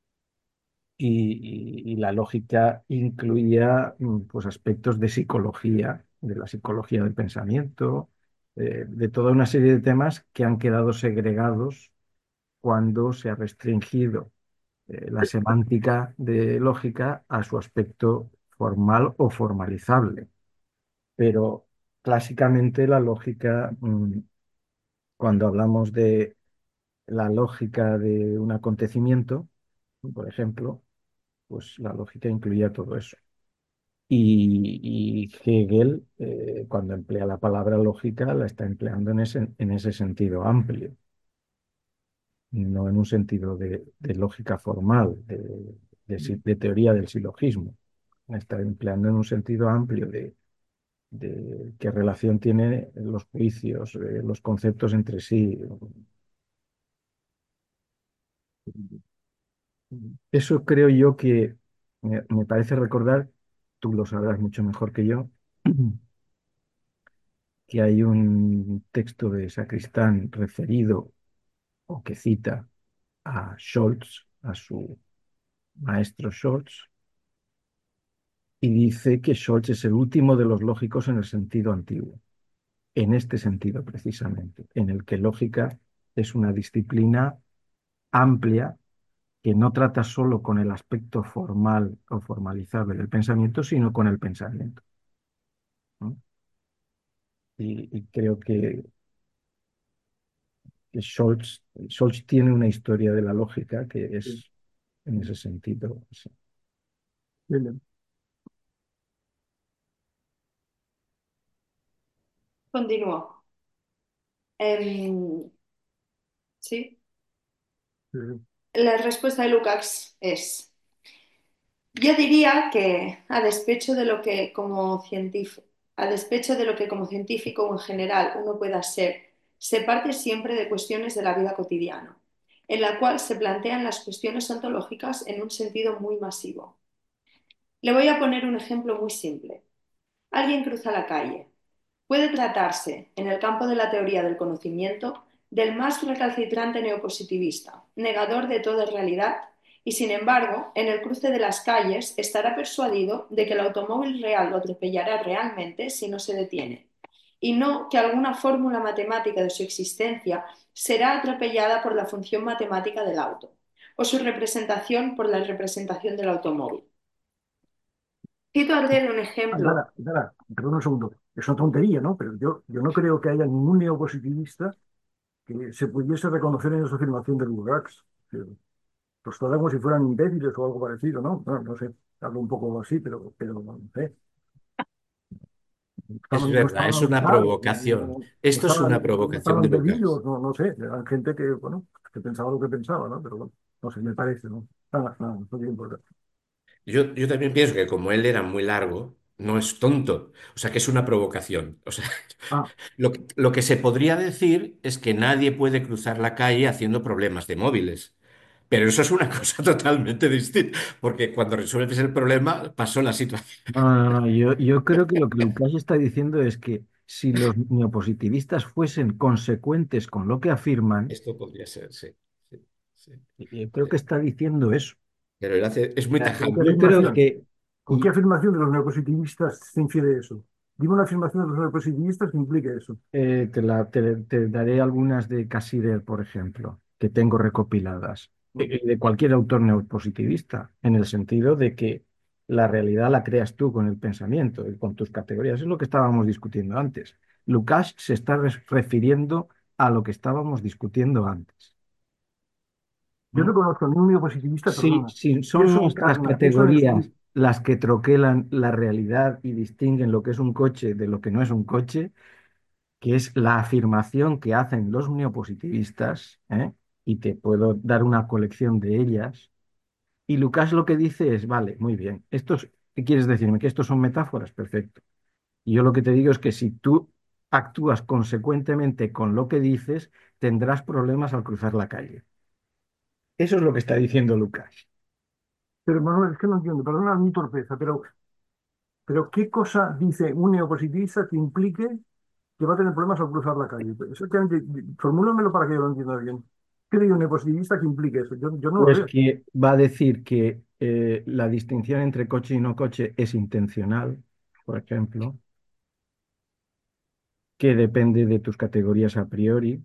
Y la lógica incluía pues, aspectos de psicología, de la psicología del pensamiento, de toda una serie de temas que han quedado segregados cuando se ha restringido la semántica de lógica a su aspecto formal o formalizable. Pero clásicamente la lógica, cuando hablamos de la lógica de un acontecimiento, por ejemplo, pues la lógica incluía todo eso. Y Hegel, cuando emplea la palabra lógica, la está empleando en ese sentido amplio, no en un sentido de lógica formal, de teoría del silogismo. La está empleando en un sentido amplio de qué relación tiene los juicios, los conceptos entre sí. Eso creo yo que me parece recordar, tú lo sabrás mucho mejor que yo, que hay un texto de Sacristán referido o que cita a Scholz, a su maestro Scholz, y dice que Scholz es el último de los lógicos en el sentido antiguo, en este sentido precisamente, en el que lógica es una disciplina amplia que no trata solo con el aspecto formal o formalizable del pensamiento, sino con el pensamiento, ¿no? Y creo que Scholz tiene una historia de la lógica que Sí. es en ese sentido. Sí. Bien, Continúo. Sí. bien. La respuesta de Lukács es: Yo diría que a despecho de lo que como científico, a despecho de lo que como científico o en general uno pueda ser, se parte siempre de cuestiones de la vida cotidiana, en la cual se plantean las cuestiones ontológicas en un sentido muy masivo. Le voy a poner un ejemplo muy simple. Alguien cruza la calle. Puede tratarse, en el campo de la teoría del conocimiento, del más recalcitrante neopositivista, negador de toda realidad, y sin embargo, en el cruce de las calles estará persuadido de que el automóvil real lo atropellará realmente si no se detiene, y no que alguna fórmula matemática de su existencia será atropellada por la función matemática del auto, o su representación por la representación del automóvil. Cito a leer un ejemplo. Perdón un segundo. Es una tontería, ¿no? Pero yo no creo que haya ningún neopositivista que se pudiese reconocer en esa afirmación de Lukács. Los trata como si fueran imbéciles o algo parecido, ¿no? No, no sé, hablo un poco así, pero no sé. Es No verdad, estaban es una alocados, provocación. Esto es una no provocación de estaban Lucas. bebidos, no sé. Eran gente que, bueno, que pensaba lo que pensaba, ¿no? Pero bueno, no sé, me parece, ¿no? Nada, no tiene importancia. Yo también pienso que como él era muy largo, no es tonto. O sea, que es una provocación. O sea, Ah, lo que se podría decir es que nadie puede cruzar la calle haciendo problemas de móviles. Pero eso es una cosa totalmente distinta, porque cuando resuelves el problema, pasó la situación. No, no, no, yo creo que lo que Lucas está diciendo es que si los neopositivistas fuesen consecuentes con lo que afirman, Esto podría ser, sí. Sí, sí, yo creo que sí. está diciendo eso. Pero él es muy Sea, ¿con qué tajante. yo creo afirmación? que, ¿Con qué y, afirmación de los neopositivistas se infiere eso? Dime una afirmación de los neopositivistas que implique eso. te daré algunas de Cassirer, por ejemplo, que tengo recopiladas, ¿No? de cualquier autor neopositivista, en el sentido de que la realidad la creas tú con el pensamiento y con tus categorías. Es lo que estábamos discutiendo antes. Lukács se está refiriendo a lo que estábamos discutiendo antes. Yo no ¿No? conozco ni un neopositivista, Si, perdona. si Que son eso nuestras encarna, que eso categorías las que troquelan la realidad y distinguen lo que es un coche de lo que no es un coche, que es la afirmación que hacen los neopositivistas, ¿eh? Y te puedo dar una colección de ellas. Y Lucas lo que dice es, vale, muy bien, ¿qué quieres decirme? ¿Que estos son metáforas? Perfecto. Y yo lo que te digo es que si tú actúas consecuentemente con lo que dices, tendrás problemas al cruzar la calle. Eso es lo que está diciendo Lucas. Pero Manuel, es que no entiendo, perdona mi torpeza, pero ¿qué cosa dice un neopositivista que implique que va a tener problemas al cruzar la calle? Exactamente, formúlamelo para que yo lo entienda bien. ¿Qué dice un neopositivista que implique eso? Yo no lo Pues veo. que va a decir que la distinción entre coche y no coche es intencional, por ejemplo, que depende de tus categorías a priori.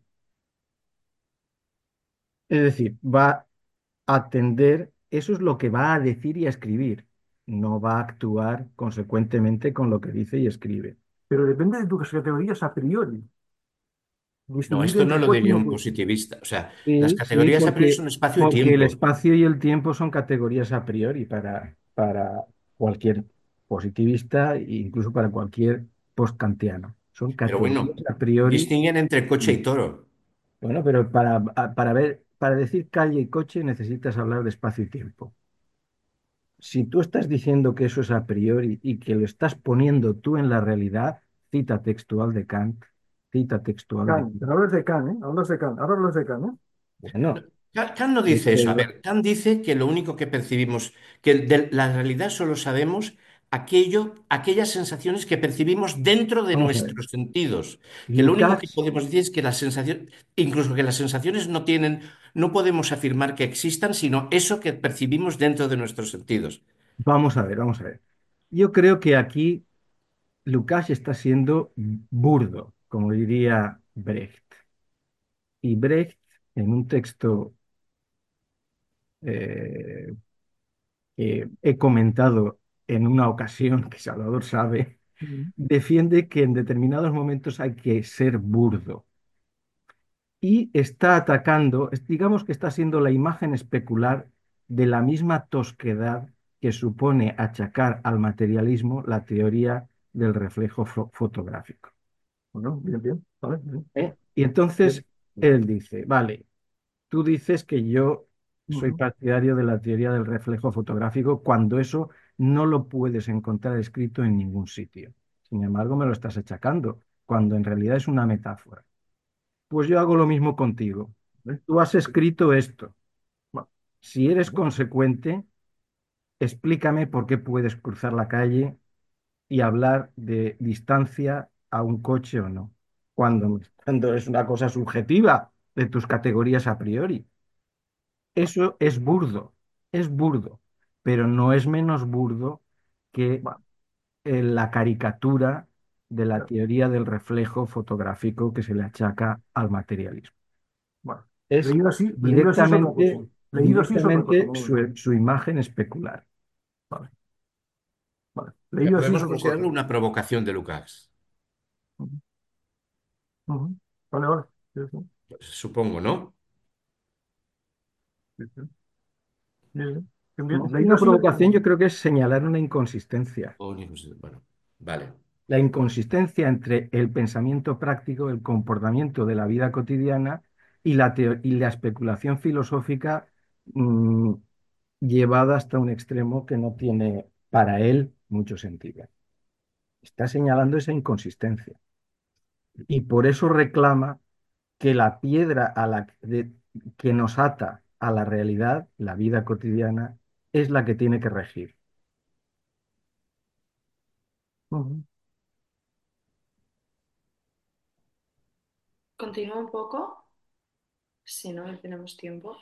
Es decir, va a atender, eso es lo que va a decir y a escribir. No va a actuar consecuentemente con lo que dice y escribe. Pero depende de tus categorías a priori. No, Distinguir esto no entre lo coche y diría no un coche. positivista. O sea, las Sí, sí, categorías a priori son espacio y porque el tiempo. espacio y el tiempo son categorías a priori para cualquier positivista e incluso para cualquier post-kantiano. Son Pero categorías bueno, a priori. distinguen entre coche y Sí. toro. Bueno, pero para decir calle y coche necesitas hablar de espacio y tiempo. Si tú estás diciendo que eso es a priori y que lo estás poniendo tú en la realidad, cita textual de Kant, cita textual de Kant, Kant. pero hablas de Kant, ¿eh? Hablas de Kant, ahora hablas de Kant, ¿eh? No, Bueno, Kant no dice eso. A pero ver, Kant dice que lo único que percibimos, que de la realidad solo sabemos aquellas sensaciones que percibimos dentro de vamos a ver. nuestros sentidos. Que lo único que Lucas, podemos decir es que las sensaciones, incluso que las sensaciones no tienen, no podemos afirmar que existan, sino eso que percibimos dentro de nuestros sentidos. vamos a ver, vamos a ver. Yo creo que aquí Lucas está siendo burdo, como diría Brecht. Y Brecht, en un texto eh, que he comentado en una ocasión, que Salvador sabe, Mm. defiende que en determinados momentos hay que ser burdo. Y está atacando, digamos que está siendo la imagen especular de la misma tosquedad que supone achacar al materialismo la teoría del reflejo fotográfico. Bueno, bien, bien, vale, bien, ¿Eh? Y bien. entonces él dice, vale, tú dices que yo Soy Ujú. partidario de la teoría del reflejo fotográfico cuando eso no lo puedes encontrar escrito en ningún sitio. Sin embargo, me lo estás achacando, cuando en realidad es una metáfora. Pues yo hago lo mismo contigo. ¿Eh? Tú has escrito esto. Vale. Si eres Ujú. consecuente, explícame por qué puedes cruzar la calle y hablar de distancia a un coche o no, cuando es una cosa subjetiva de tus categorías a priori. Vale. Eso es burdo, pero no es menos burdo que Vale. la caricatura de la Ya. teoría del reflejo fotográfico que se le achaca al materialismo. Vale. Es Leído así es otra cosa. Leído así es otra cosa. directamente No, su imagen especular. vale, vale. O sea, Leído así es podemos otra considerarlo cosa. una provocación de Lukács, Ujú. Ujú. Vale, vale. Sí, sí, pues, supongo, ¿no? sí, sí. Bien, bien. Bien, bien. Más que Leído una así. provocación, yo creo que es señalar una inconsistencia. Bueno, vale. La inconsistencia entre el pensamiento práctico, el comportamiento de la vida cotidiana y la especulación filosófica mm, llevada hasta un extremo que no tiene para él mucho sentido. Está señalando esa inconsistencia y por eso reclama que la piedra que nos ata a la realidad, la vida cotidiana, es la que tiene que regir. Ujú. Continúo un poco, si no tenemos tiempo.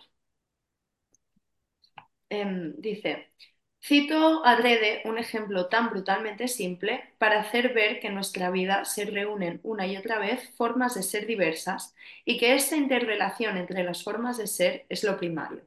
Dice, cito adrede un ejemplo tan brutalmente simple para hacer ver que en nuestra vida se reúnen una y otra vez formas de ser diversas y que esta interrelación entre las formas de ser es lo primario.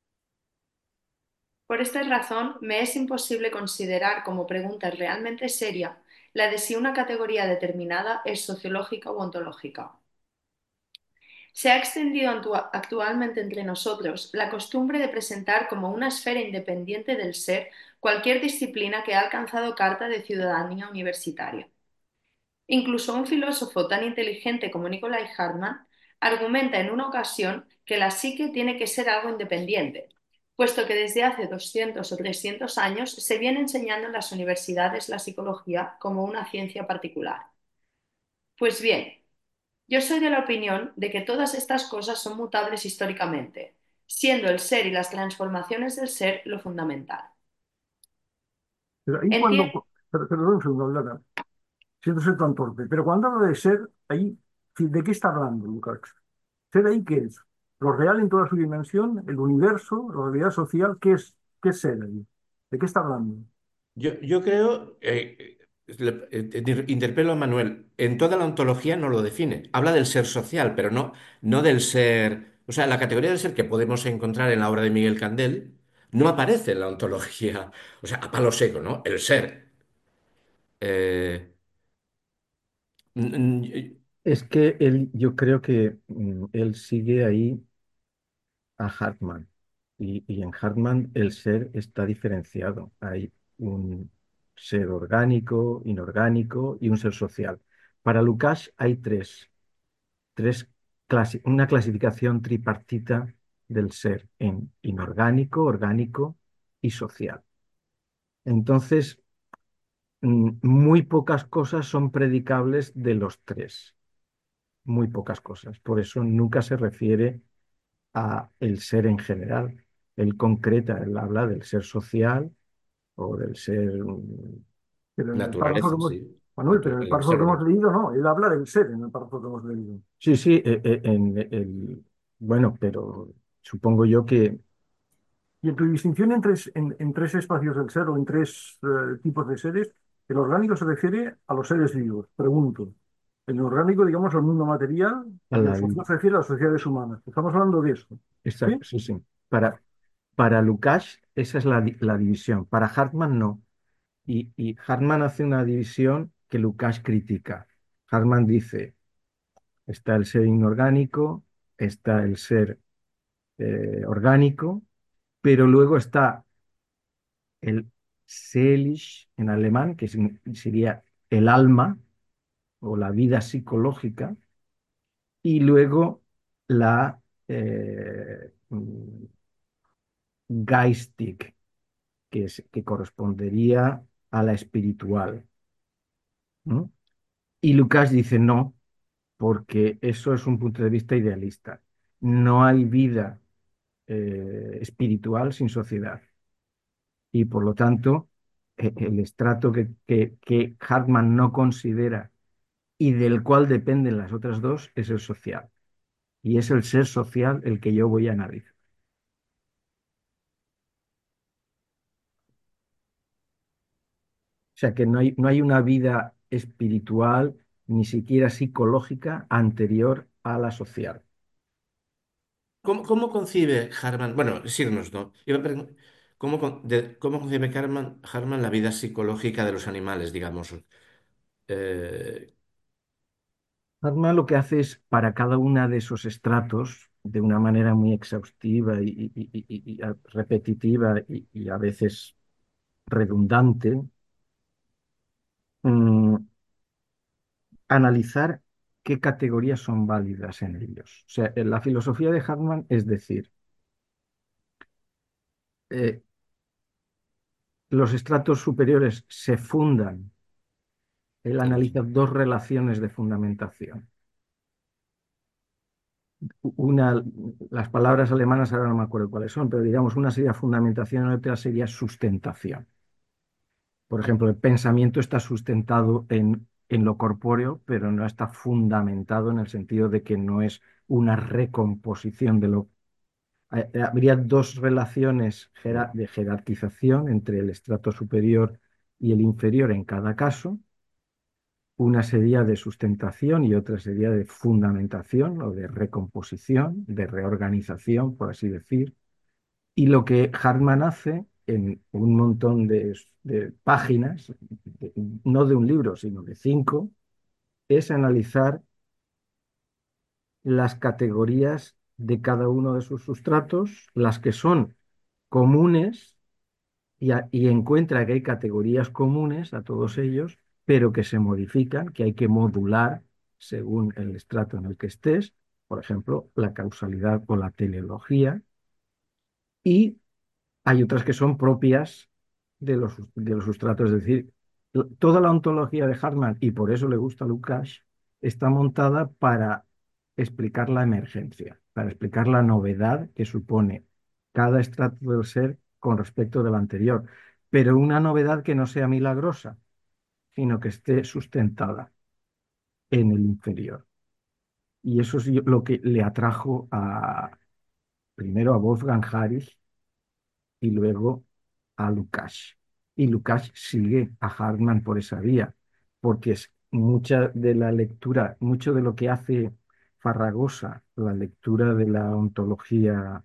Por esta razón, me es imposible considerar como pregunta realmente seria la de si una categoría determinada es sociológica o ontológica. Se ha extendido actualmente entre nosotros la costumbre de presentar como una esfera independiente del ser cualquier disciplina que ha alcanzado carta de ciudadanía universitaria. Incluso un filósofo tan inteligente como Nikolai Hartmann argumenta en una ocasión que la psique tiene que ser algo independiente, puesto que desde hace 200 o 300 años se viene enseñando en las universidades la psicología como una ciencia particular. Pues bien, yo soy de la opinión de que todas estas cosas son mutables históricamente, siendo el ser y las transformaciones del ser lo fundamental. Pero ahí Enti- perdón un segundo, Lara, siento ser tan torpe, pero cuando habla de ser, ahí, sí, ¿de qué está hablando, Lucas? ¿Ser ahí qué es? ¿Lo real en toda su dimensión? ¿El universo? ¿La realidad social? Qué es ser ahí? ¿De qué está hablando? Yo creo, interpelo a Manuel, en toda la ontología no lo define. Habla del ser social, pero no del ser. O sea, la categoría del ser que podemos encontrar en la obra de Miguel Candel no aparece en la ontología. O sea, a palo seco, ¿no? El ser. Eh, n- n- Es que yo creo que él sigue ahí a Hartmann. Y en Hartmann el ser está diferenciado. Hay un ser orgánico, inorgánico y un ser social. Para Lukács hay una clasificación tripartita del ser en inorgánico, orgánico y social. Entonces, muy pocas cosas son predicables de los tres, muy pocas cosas. Por eso nunca se refiere a el ser en general. Él concreta, él habla del ser social o del ser... Pero en el párrafo que Naturaleza, hemos, sí. Manuel, pero en el El párrafo ser que hemos humano. leído, no, él habla del ser en el párrafo que hemos leído. Sí, sí, bueno, pero supongo yo que Y en tu distinción en tres espacios del ser o en tres tipos de seres, el orgánico se refiere a los seres vivos. Pregunto. El orgánico, digamos, al mundo material a y el la... social se refiere a las sociedades humanas. Estamos hablando de eso. ¿Sí? Exacto, sí, sí. Para Lukács esa es la división. Para Hartmann no. Y Hartmann hace una división que Lukács critica. Hartmann dice, está el ser inorgánico, está el ser orgánico, pero luego está el Seelisch en alemán, que sería el alma o la vida psicológica, y luego la geistig, que correspondería a la espiritual. ¿No? Y Lucas dice no, porque eso es un punto de vista idealista. No hay vida espiritual sin sociedad. Y por lo tanto, el estrato que Hartmann no considera y del cual dependen las otras dos es el social. Y es el ser social el que yo voy a analizar. O sea que no hay una vida espiritual, ni siquiera psicológica, anterior a la social. ¿Cómo concibe Harman? Bueno, signos, ¿no? ¿Cómo concibe Harman la vida psicológica de los animales, digamos? Eh, Hartmann lo que hace es, para cada uno de esos estratos, de una manera muy exhaustiva y repetitiva y a veces redundante, mm, analizar qué categorías son válidas en ellos. O sea, en la filosofía de Hartmann es decir, eh, los estratos superiores se fundan, él analiza dos relaciones de fundamentación. Una, las palabras alemanas ahora no me acuerdo cuáles son, pero digamos, una sería fundamentación y otra sería sustentación. Por ejemplo, el pensamiento está sustentado en lo corpóreo, pero no está fundamentado en el sentido de que no es una recomposición de lo. Habría dos relaciones de jerarquización entre el estrato superior y el inferior en cada caso. Una sería de sustentación y otra sería de fundamentación o de recomposición, de reorganización, por así decir. Y lo que Hartmann hace en un montón de páginas, no de un libro, sino de 5, es analizar las categorías de cada uno de sus sustratos, las que son comunes, y encuentra que hay categorías comunes a todos ellos, pero que se modifican, que hay que modular según el estrato en el que estés, por ejemplo, la causalidad o la teleología, y hay otras que son propias de los sustratos, es decir, toda la ontología de Hartmann, y por eso le gusta a Lukács, está montada para explicar la emergencia, para explicar la novedad que supone cada estrato del ser con respecto del anterior, pero una novedad que no sea milagrosa, sino que esté sustentada en el inferior. Y eso es lo que le atrajo primero a Wolfgang Harris y luego a Lukács. Y Lukács sigue a Hartmann por esa vía, porque es mucha de la lectura, mucho de lo que hace farragosa la lectura de la ontología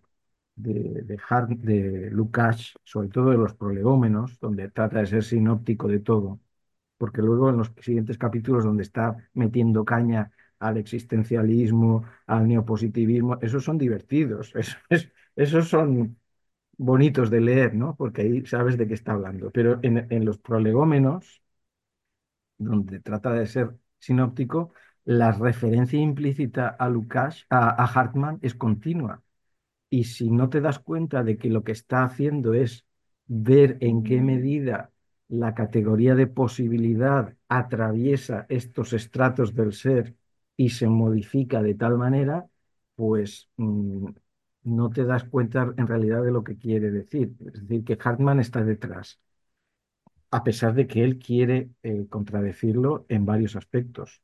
de Lukács, sobre todo de los prolegómenos, donde trata de ser sinóptico de todo, porque luego en los siguientes capítulos donde está metiendo caña al existencialismo, al neopositivismo, esos son divertidos, esos son bonitos de leer, ¿no? Porque ahí sabes de qué está hablando. Pero en los prolegómenos, donde trata de ser sinóptico, la referencia implícita a Lukács, a Hartmann, es continua. Y si no te das cuenta de que lo que está haciendo es ver en qué medida la categoría de posibilidad atraviesa estos estratos del ser y se modifica de tal manera, pues no te das cuenta en realidad de lo que quiere decir. Es decir, que Hartmann está detrás, a pesar de que él quiere contradecirlo en varios aspectos.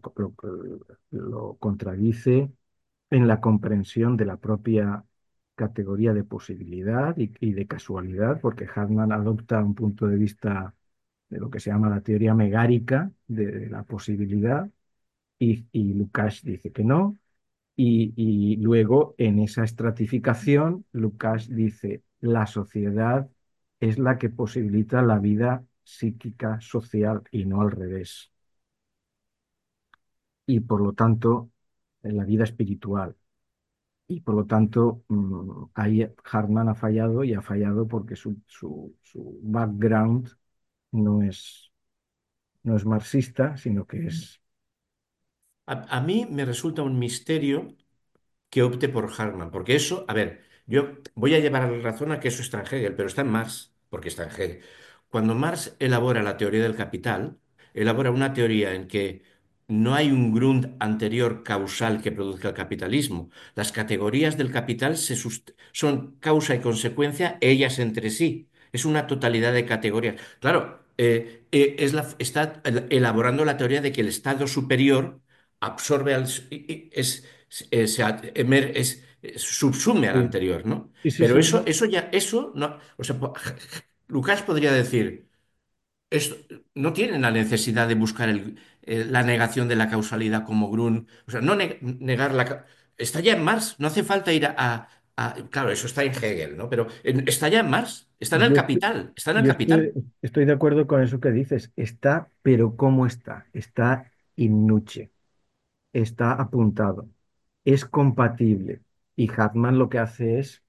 Lo contradice en la comprensión de la propia categoría de posibilidad y de casualidad, porque Hartmann adopta un punto de vista de lo que se llama la teoría megárica de la posibilidad, y Lukács dice que no, y luego en esa estratificación Lukács dice la sociedad es la que posibilita la vida psíquica social y no al revés, y por lo tanto la vida espiritual. Y por lo tanto, ahí Hartmann ha fallado, y ha fallado porque su background no es, no es marxista, sino que es. a mí me resulta un misterio que opte por Hartman, porque eso, a ver, Yo voy a llevar a la razón a que eso está en Hegel, pero está en Marx, porque está en Hegel. Cuando Marx elabora la teoría del capital, elabora una teoría en que no hay un Grund anterior causal que produzca el capitalismo. Las categorías del capital son causa y consecuencia ellas entre sí. Es una totalidad de categorías. Claro, está elaborando la teoría de que el estado superior absorbe al, se a- emer- subsume al Sí, anterior, ¿no? sí, sí, Pero sí, ¿no? eso no, o sea, Lucas podría decir, esto, no tienen la necesidad de buscar la negación de la causalidad como Grun, o sea, no negar está ya en Marx, no hace falta ir claro, eso está en Hegel, ¿no? Pero está ya en Marx, está en el Yo estoy, capital, está en el yo capital. estoy de acuerdo con eso que dices. Está, pero ¿cómo está? Está in nuce, está apuntado, es compatible. Y Hartmann lo que hace es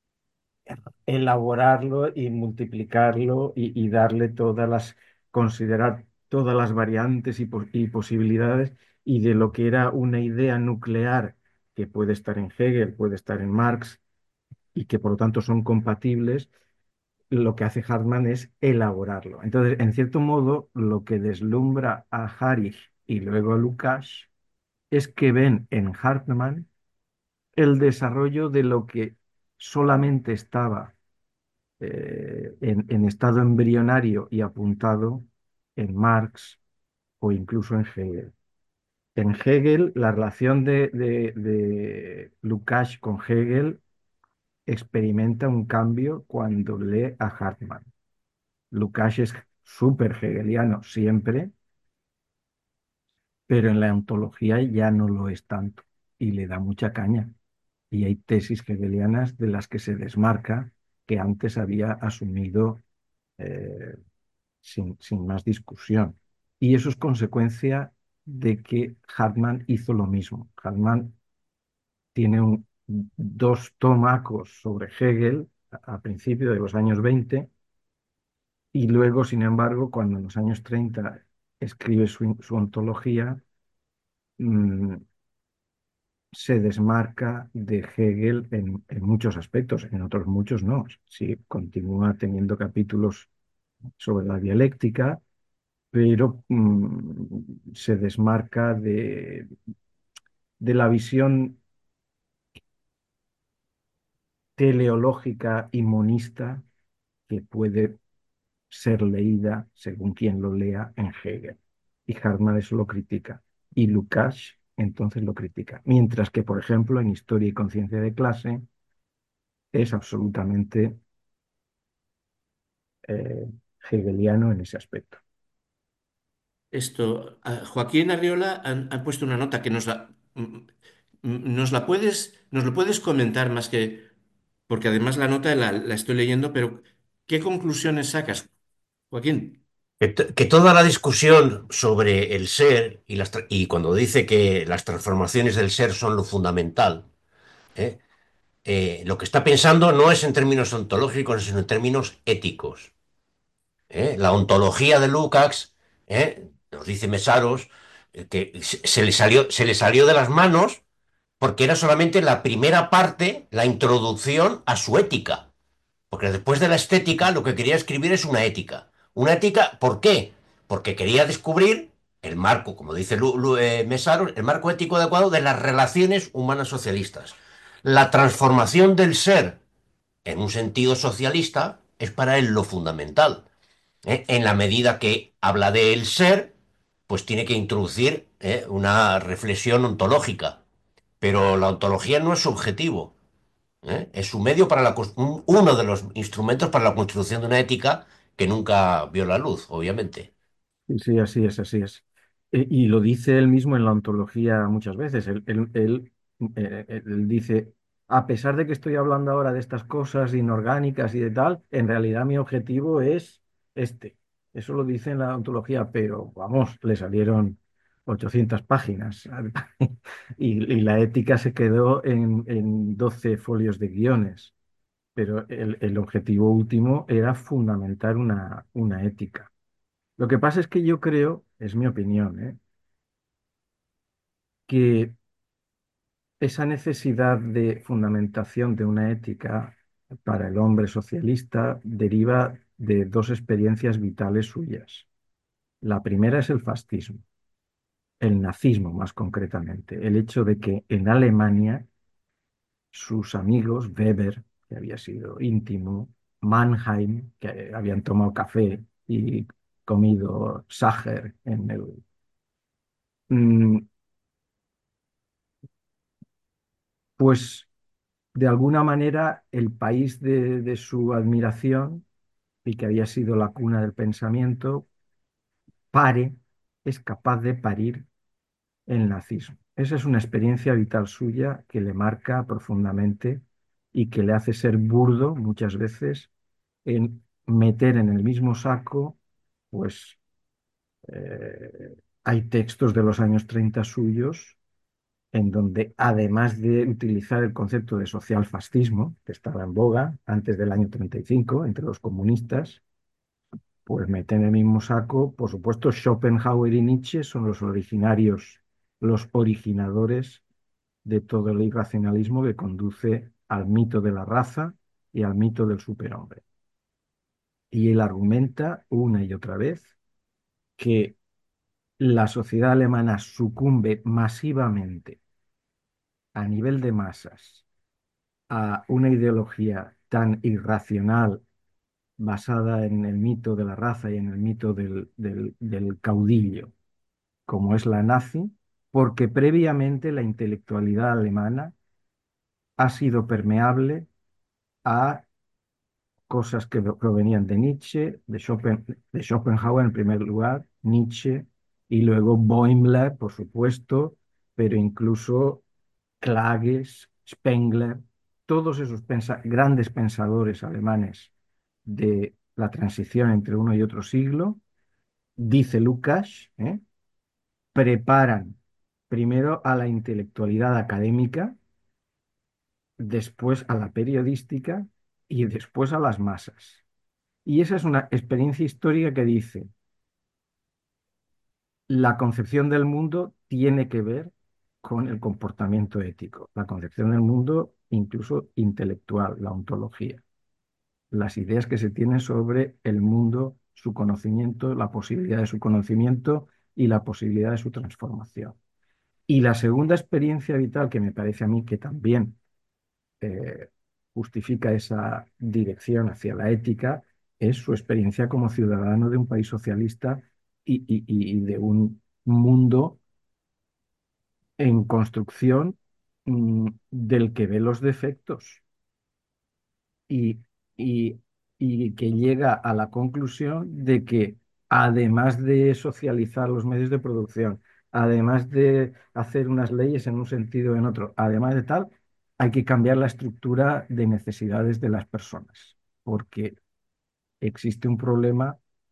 elaborarlo y multiplicarlo y darle considerar todas las variantes y posibilidades y de lo que era una idea nuclear que puede estar en Hegel, puede estar en Marx y que por lo tanto son compatibles, lo que hace Hartmann es elaborarlo. Entonces, en cierto modo, lo que deslumbra a Harich y luego a Lukács es que ven en Hartmann el desarrollo de lo que solamente estaba en estado embrionario y apuntado en Marx o incluso en Hegel. En Hegel, la relación de Lukács con Hegel experimenta un cambio cuando lee a Hartmann. Lukács es súper hegeliano siempre, pero en la ontología ya no lo es tanto y le da mucha caña. Y hay tesis hegelianas de las que se desmarca que antes había asumido eh, sin más discusión. Y eso es consecuencia de que Hartmann hizo lo mismo. Hartmann tiene dos tomacos sobre Hegel a principios de los años 20 y luego, sin embargo, cuando en los años 30 escribe su ontología, mm, se desmarca de Hegel en muchos aspectos, en otros muchos no. Sí, continúa teniendo capítulos sobre la dialéctica, pero se desmarca de la visión teleológica y monista que puede ser leída, según quien lo lea, en Hegel. Y Hartmann eso lo critica. Y Lukács entonces lo critica. Mientras que, por ejemplo, en Historia y Conciencia de Clase es absolutamente eh, hegeliano en ese aspecto. Joaquín Arriola han puesto una nota que nos lo puedes comentar más que, porque además la nota la estoy leyendo, pero ¿qué conclusiones sacas, Joaquín? Que toda la discusión sobre el ser y cuando dice que las transformaciones del ser son lo fundamental, ¿eh? Lo que está pensando no es en términos ontológicos, sino en términos éticos. La ontología de Lukács, nos dice Mesaros, que se le salió de las manos porque era solamente la primera parte, la introducción a su ética. Porque después de la estética, lo que quería escribir es una ética. Una ética, ¿por qué? Porque quería descubrir el marco, como dice Mesaros, el marco ético adecuado de las relaciones humanas socialistas. La transformación del ser en un sentido socialista es para él lo fundamental. En la medida que habla de el ser, pues tiene que introducir una reflexión ontológica. Pero la ontología no es su objetivo, es su medio para uno de los instrumentos para la construcción de una ética que nunca vio la luz, obviamente. Sí, sí, así es, así es. Y lo dice él mismo en la ontología muchas veces. Él dice, a pesar de que estoy hablando ahora de estas cosas inorgánicas y de tal, en realidad mi objetivo es este. Eso lo dice en la ontología, pero vamos, le salieron 800 páginas y la ética se quedó en 12 folios de guiones. Pero el objetivo último era fundamentar una ética. Lo que pasa es que yo creo, es mi opinión, que esa necesidad de fundamentación de una ética para el hombre socialista deriva de dos experiencias vitales suyas. La primera es el fascismo, el nazismo más concretamente, el hecho de que en Alemania sus amigos, Weber, que había sido íntimo, Mannheim, que habían tomado café y comido Sacher en el... Mm, pues de alguna manera el país de su admiración y que había sido la cuna del pensamiento, pare, es capaz de parir el nazismo. Esa es una experiencia vital suya que le marca profundamente y que le hace ser burdo muchas veces en meter en el mismo saco, pues hay textos de los años 30 suyos en donde además de utilizar el concepto de socialfascismo, que estaba en boga antes del año 35 entre los comunistas, pues meten en el mismo saco, por supuesto, Schopenhauer y Nietzsche son los originarios, los originadores de todo el irracionalismo que conduce al mito de la raza y al mito del superhombre. Y él argumenta una y otra vez que la sociedad alemana sucumbe masivamente a nivel de masas a una ideología tan irracional basada en el mito de la raza y en el mito del caudillo, como es la nazi, porque previamente la intelectualidad alemana ha sido permeable a cosas que provenían de Nietzsche, de Schopenhauer en primer lugar, Nietzsche, y luego Boimler, por supuesto, pero incluso Klages, Spengler, todos esos grandes pensadores alemanes de la transición entre uno y otro siglo, dice Lukács, preparan primero a la intelectualidad académica, después a la periodística y después a las masas. Y esa es una experiencia histórica que dice, la concepción del mundo tiene que ver con el comportamiento ético, la concepción del mundo incluso intelectual, la ontología, las ideas que se tienen sobre el mundo, su conocimiento, la posibilidad de su conocimiento y la posibilidad de su transformación. Y la segunda experiencia vital que me parece a mí que también eh, justifica esa dirección hacia la ética es su experiencia como ciudadano de un país socialista y de un mundo en construcción del que ve los defectos y, y, y que llega a la conclusión de que además de socializar los medios de producción, además de hacer unas leyes en un sentido o en otro, además de tal, hay que cambiar la estructura de necesidades de las personas, porque existe un problema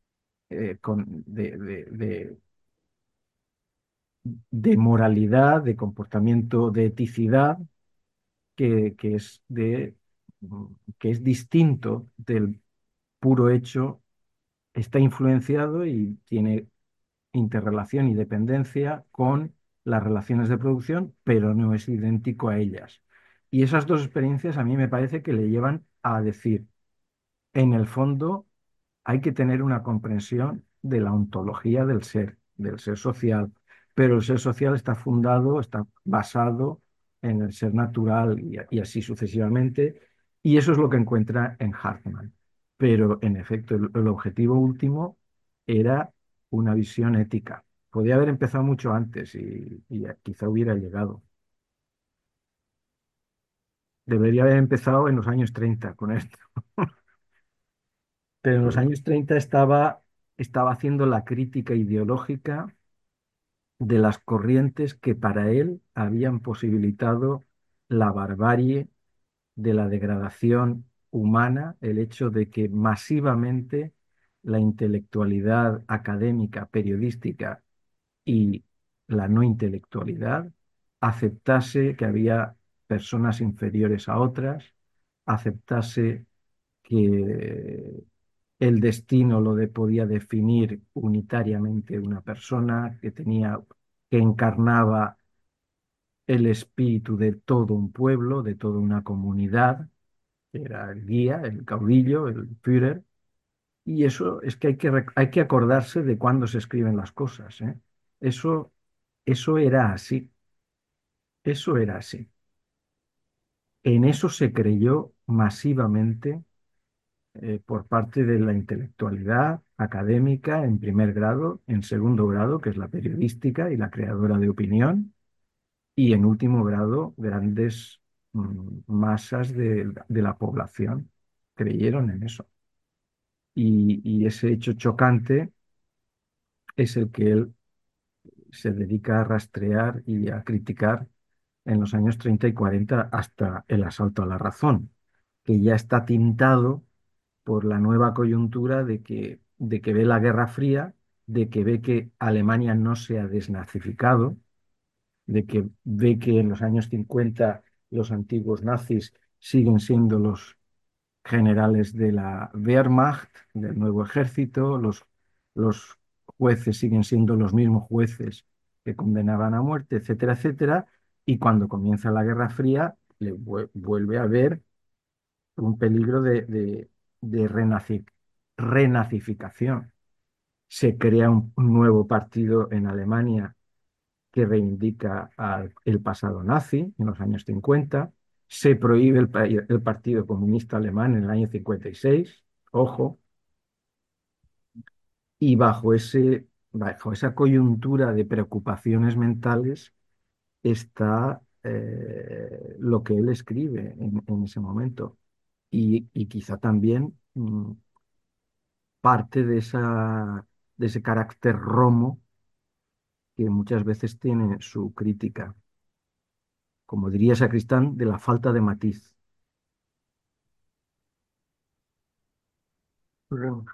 de moralidad, de comportamiento, de eticidad, que es que es distinto del puro hecho, está influenciado y tiene interrelación y dependencia con las relaciones de producción, pero no es idéntico a ellas. Y esas dos experiencias a mí me parece que le llevan a decir, en el fondo hay que tener una comprensión de la ontología del ser social, pero el ser social está fundado, está basado en el ser natural y así sucesivamente, y eso es lo que encuentra en Hartmann. Pero en efecto, el objetivo último era una visión ética. Podía haber empezado mucho antes y quizá hubiera llegado. Debería haber empezado en los años 30 con esto. Pero en los años 30 estaba haciendo la crítica ideológica de las corrientes que para él habían posibilitado la barbarie de la degradación humana, el hecho de que masivamente la intelectualidad académica, periodística y la no intelectualidad aceptase que había personas inferiores a otras, aceptase que el destino podía definir unitariamente una persona que encarnaba el espíritu de todo un pueblo, de toda una comunidad, que era el guía, el caudillo, el Führer. Y eso es que hay que acordarse de cuándo se escriben las cosas, ¿eh? Eso, eso era así, eso era así. En eso se creyó masivamente por parte de la intelectualidad académica en primer grado, en segundo grado, que es la periodística y la creadora de opinión, y en último grado, grandes masas de la población creyeron en eso. Y ese hecho chocante es el que él se dedica a rastrear y a criticar en los años 30 y 40 hasta el asalto a la razón, que ya está tintado por la nueva coyuntura de que ve la Guerra Fría, de que ve que Alemania no se ha desnazificado, de que ve que en los años 50 los antiguos nazis siguen siendo los generales de la Wehrmacht, del nuevo ejército, los jueces siguen siendo los mismos jueces que condenaban a muerte, etcétera, etcétera, y cuando comienza la Guerra Fría vuelve a haber un peligro de renazificación. Se crea un nuevo partido en Alemania que reivindica el pasado nazi en los años 50. Se prohíbe el Partido Comunista Alemán en el año 56, ojo, y bajo esa coyuntura de preocupaciones mentales está lo que él escribe en ese momento. Y quizá también parte de ese carácter romo que muchas veces tiene su crítica, como diría Sacristán, de la falta de matiz. Bueno,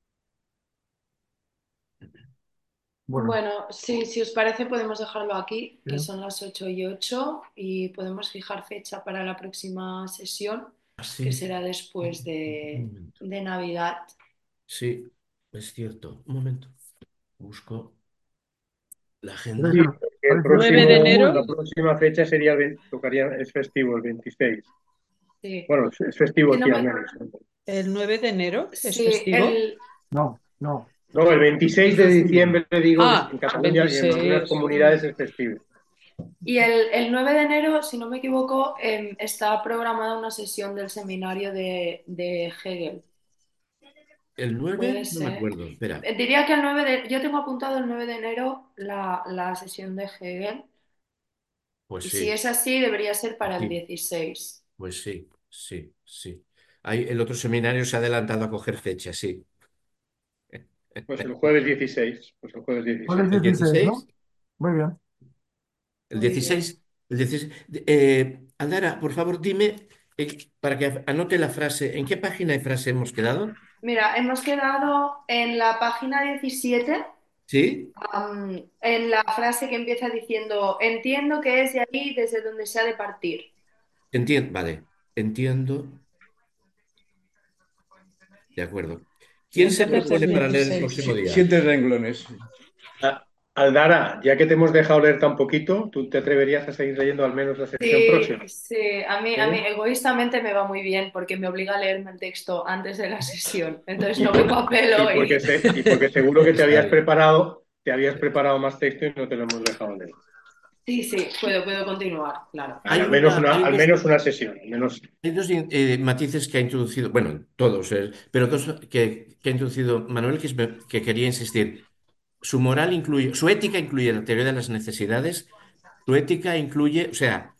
bueno, Bueno, sí, si os parece podemos dejarlo aquí, que bien. son las 8:08 y podemos fijar fecha para la próxima sesión, que Sí, será después un momento. de Navidad. Sí, es cierto. Un momento. Busco la Parece, agenda. Sí, porque el parece 9 de próximo, enero, la próxima fecha sería tocaría, es festivo, el 26. Sí, Bueno, es festivo que no aquí al me... menos. el 9 de enero es Sí, festivo. no, no, No, el es 26 de festivo. diciembre, digo, en Ah, Cataluña y en algunas 26. comunidades es festivo. y el 9 de enero, si no me equivoco, está programada una sesión del seminario de Hegel. ¿El 9? Puede No me ser. acuerdo. Espera. Diría que yo tengo apuntado el 9 de enero la sesión de Hegel. Pues Y si sí, es así, debería ser para el sí, 16. pues sí, sí, sí. El otro seminario se ha adelantado a coger fecha, sí. Pues el jueves 16. Pues el jueves Jueves 16. ¿El 16, 16? ¿no? Muy bien. ¿El Muy bien. 16? El 16. Aldara, por favor, dime, para que anote la frase, ¿en qué página y frase hemos quedado? Mira, hemos quedado en la página 17, ¿Sí? en la frase que empieza diciendo, entiendo que es de ahí desde donde se ha de partir. Entiendo, vale, entiendo, de acuerdo. Y ¿Quién se entonces el propone para leer el 16. próximo día? Siete renglones. Ah, Aldara, ya que te hemos dejado leer tan poquito, ¿tú te atreverías a seguir leyendo al menos la sección Sí, próxima? sí, a mí ¿Sí? egoístamente me va muy bien porque me obliga a leerme el texto antes de la sesión. Entonces Y, no voy por- papel hoy. y porque seguro que Está bien. te habías preparado más texto y no te lo hemos dejado leer. Sí, sí, puedo continuar, claro. Vale, al menos una sesión, al menos. Hay dos matices que ha introducido, bueno, todos, pero dos que ha introducido Manuel que quería insistir. Su moral incluye, su ética incluye la teoría de las necesidades, su ética incluye, o sea,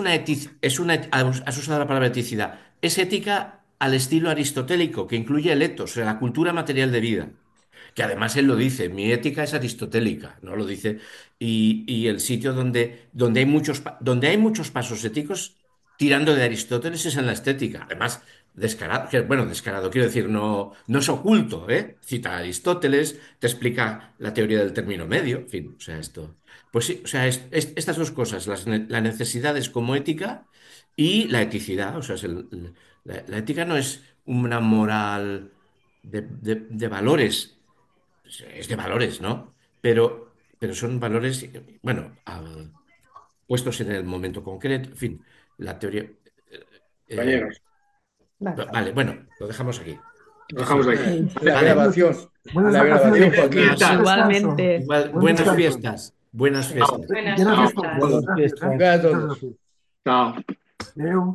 has usado la palabra eticidad, es ética al estilo aristotélico, que incluye el etos, o sea, la cultura material de vida. Que además él lo dice, mi ética es aristotélica, ¿no? Lo dice. Y el sitio donde hay muchos pasos éticos tirando de Aristóteles es en la estética. Además, descarado, bueno, descarado, quiero decir, no es oculto, ¿eh? Cita a Aristóteles, te explica la teoría del término medio, en fin, o sea, esto. Pues sí, o sea, estas dos cosas, la necesidad es como ética y la eticidad, o sea, la ética no es una moral de valores, es de valores, ¿no? Pero son valores, bueno, puestos en el momento concreto. En fin, la teoría. eh, compañeros. Vale. vale, bueno, lo dejamos aquí. Lo dejamos aquí. La Vale. grabación. Buenas La vacaciones. grabación, Joaquín. Buen descanso. Igualmente. Igual, Buen buenas descanso. fiestas. Buenas fiestas. Buenas Gracias fiestas. por todo. Buenas Gracias, fiestas. Gracias a Muchas todos. gracias. Chao. Adeu.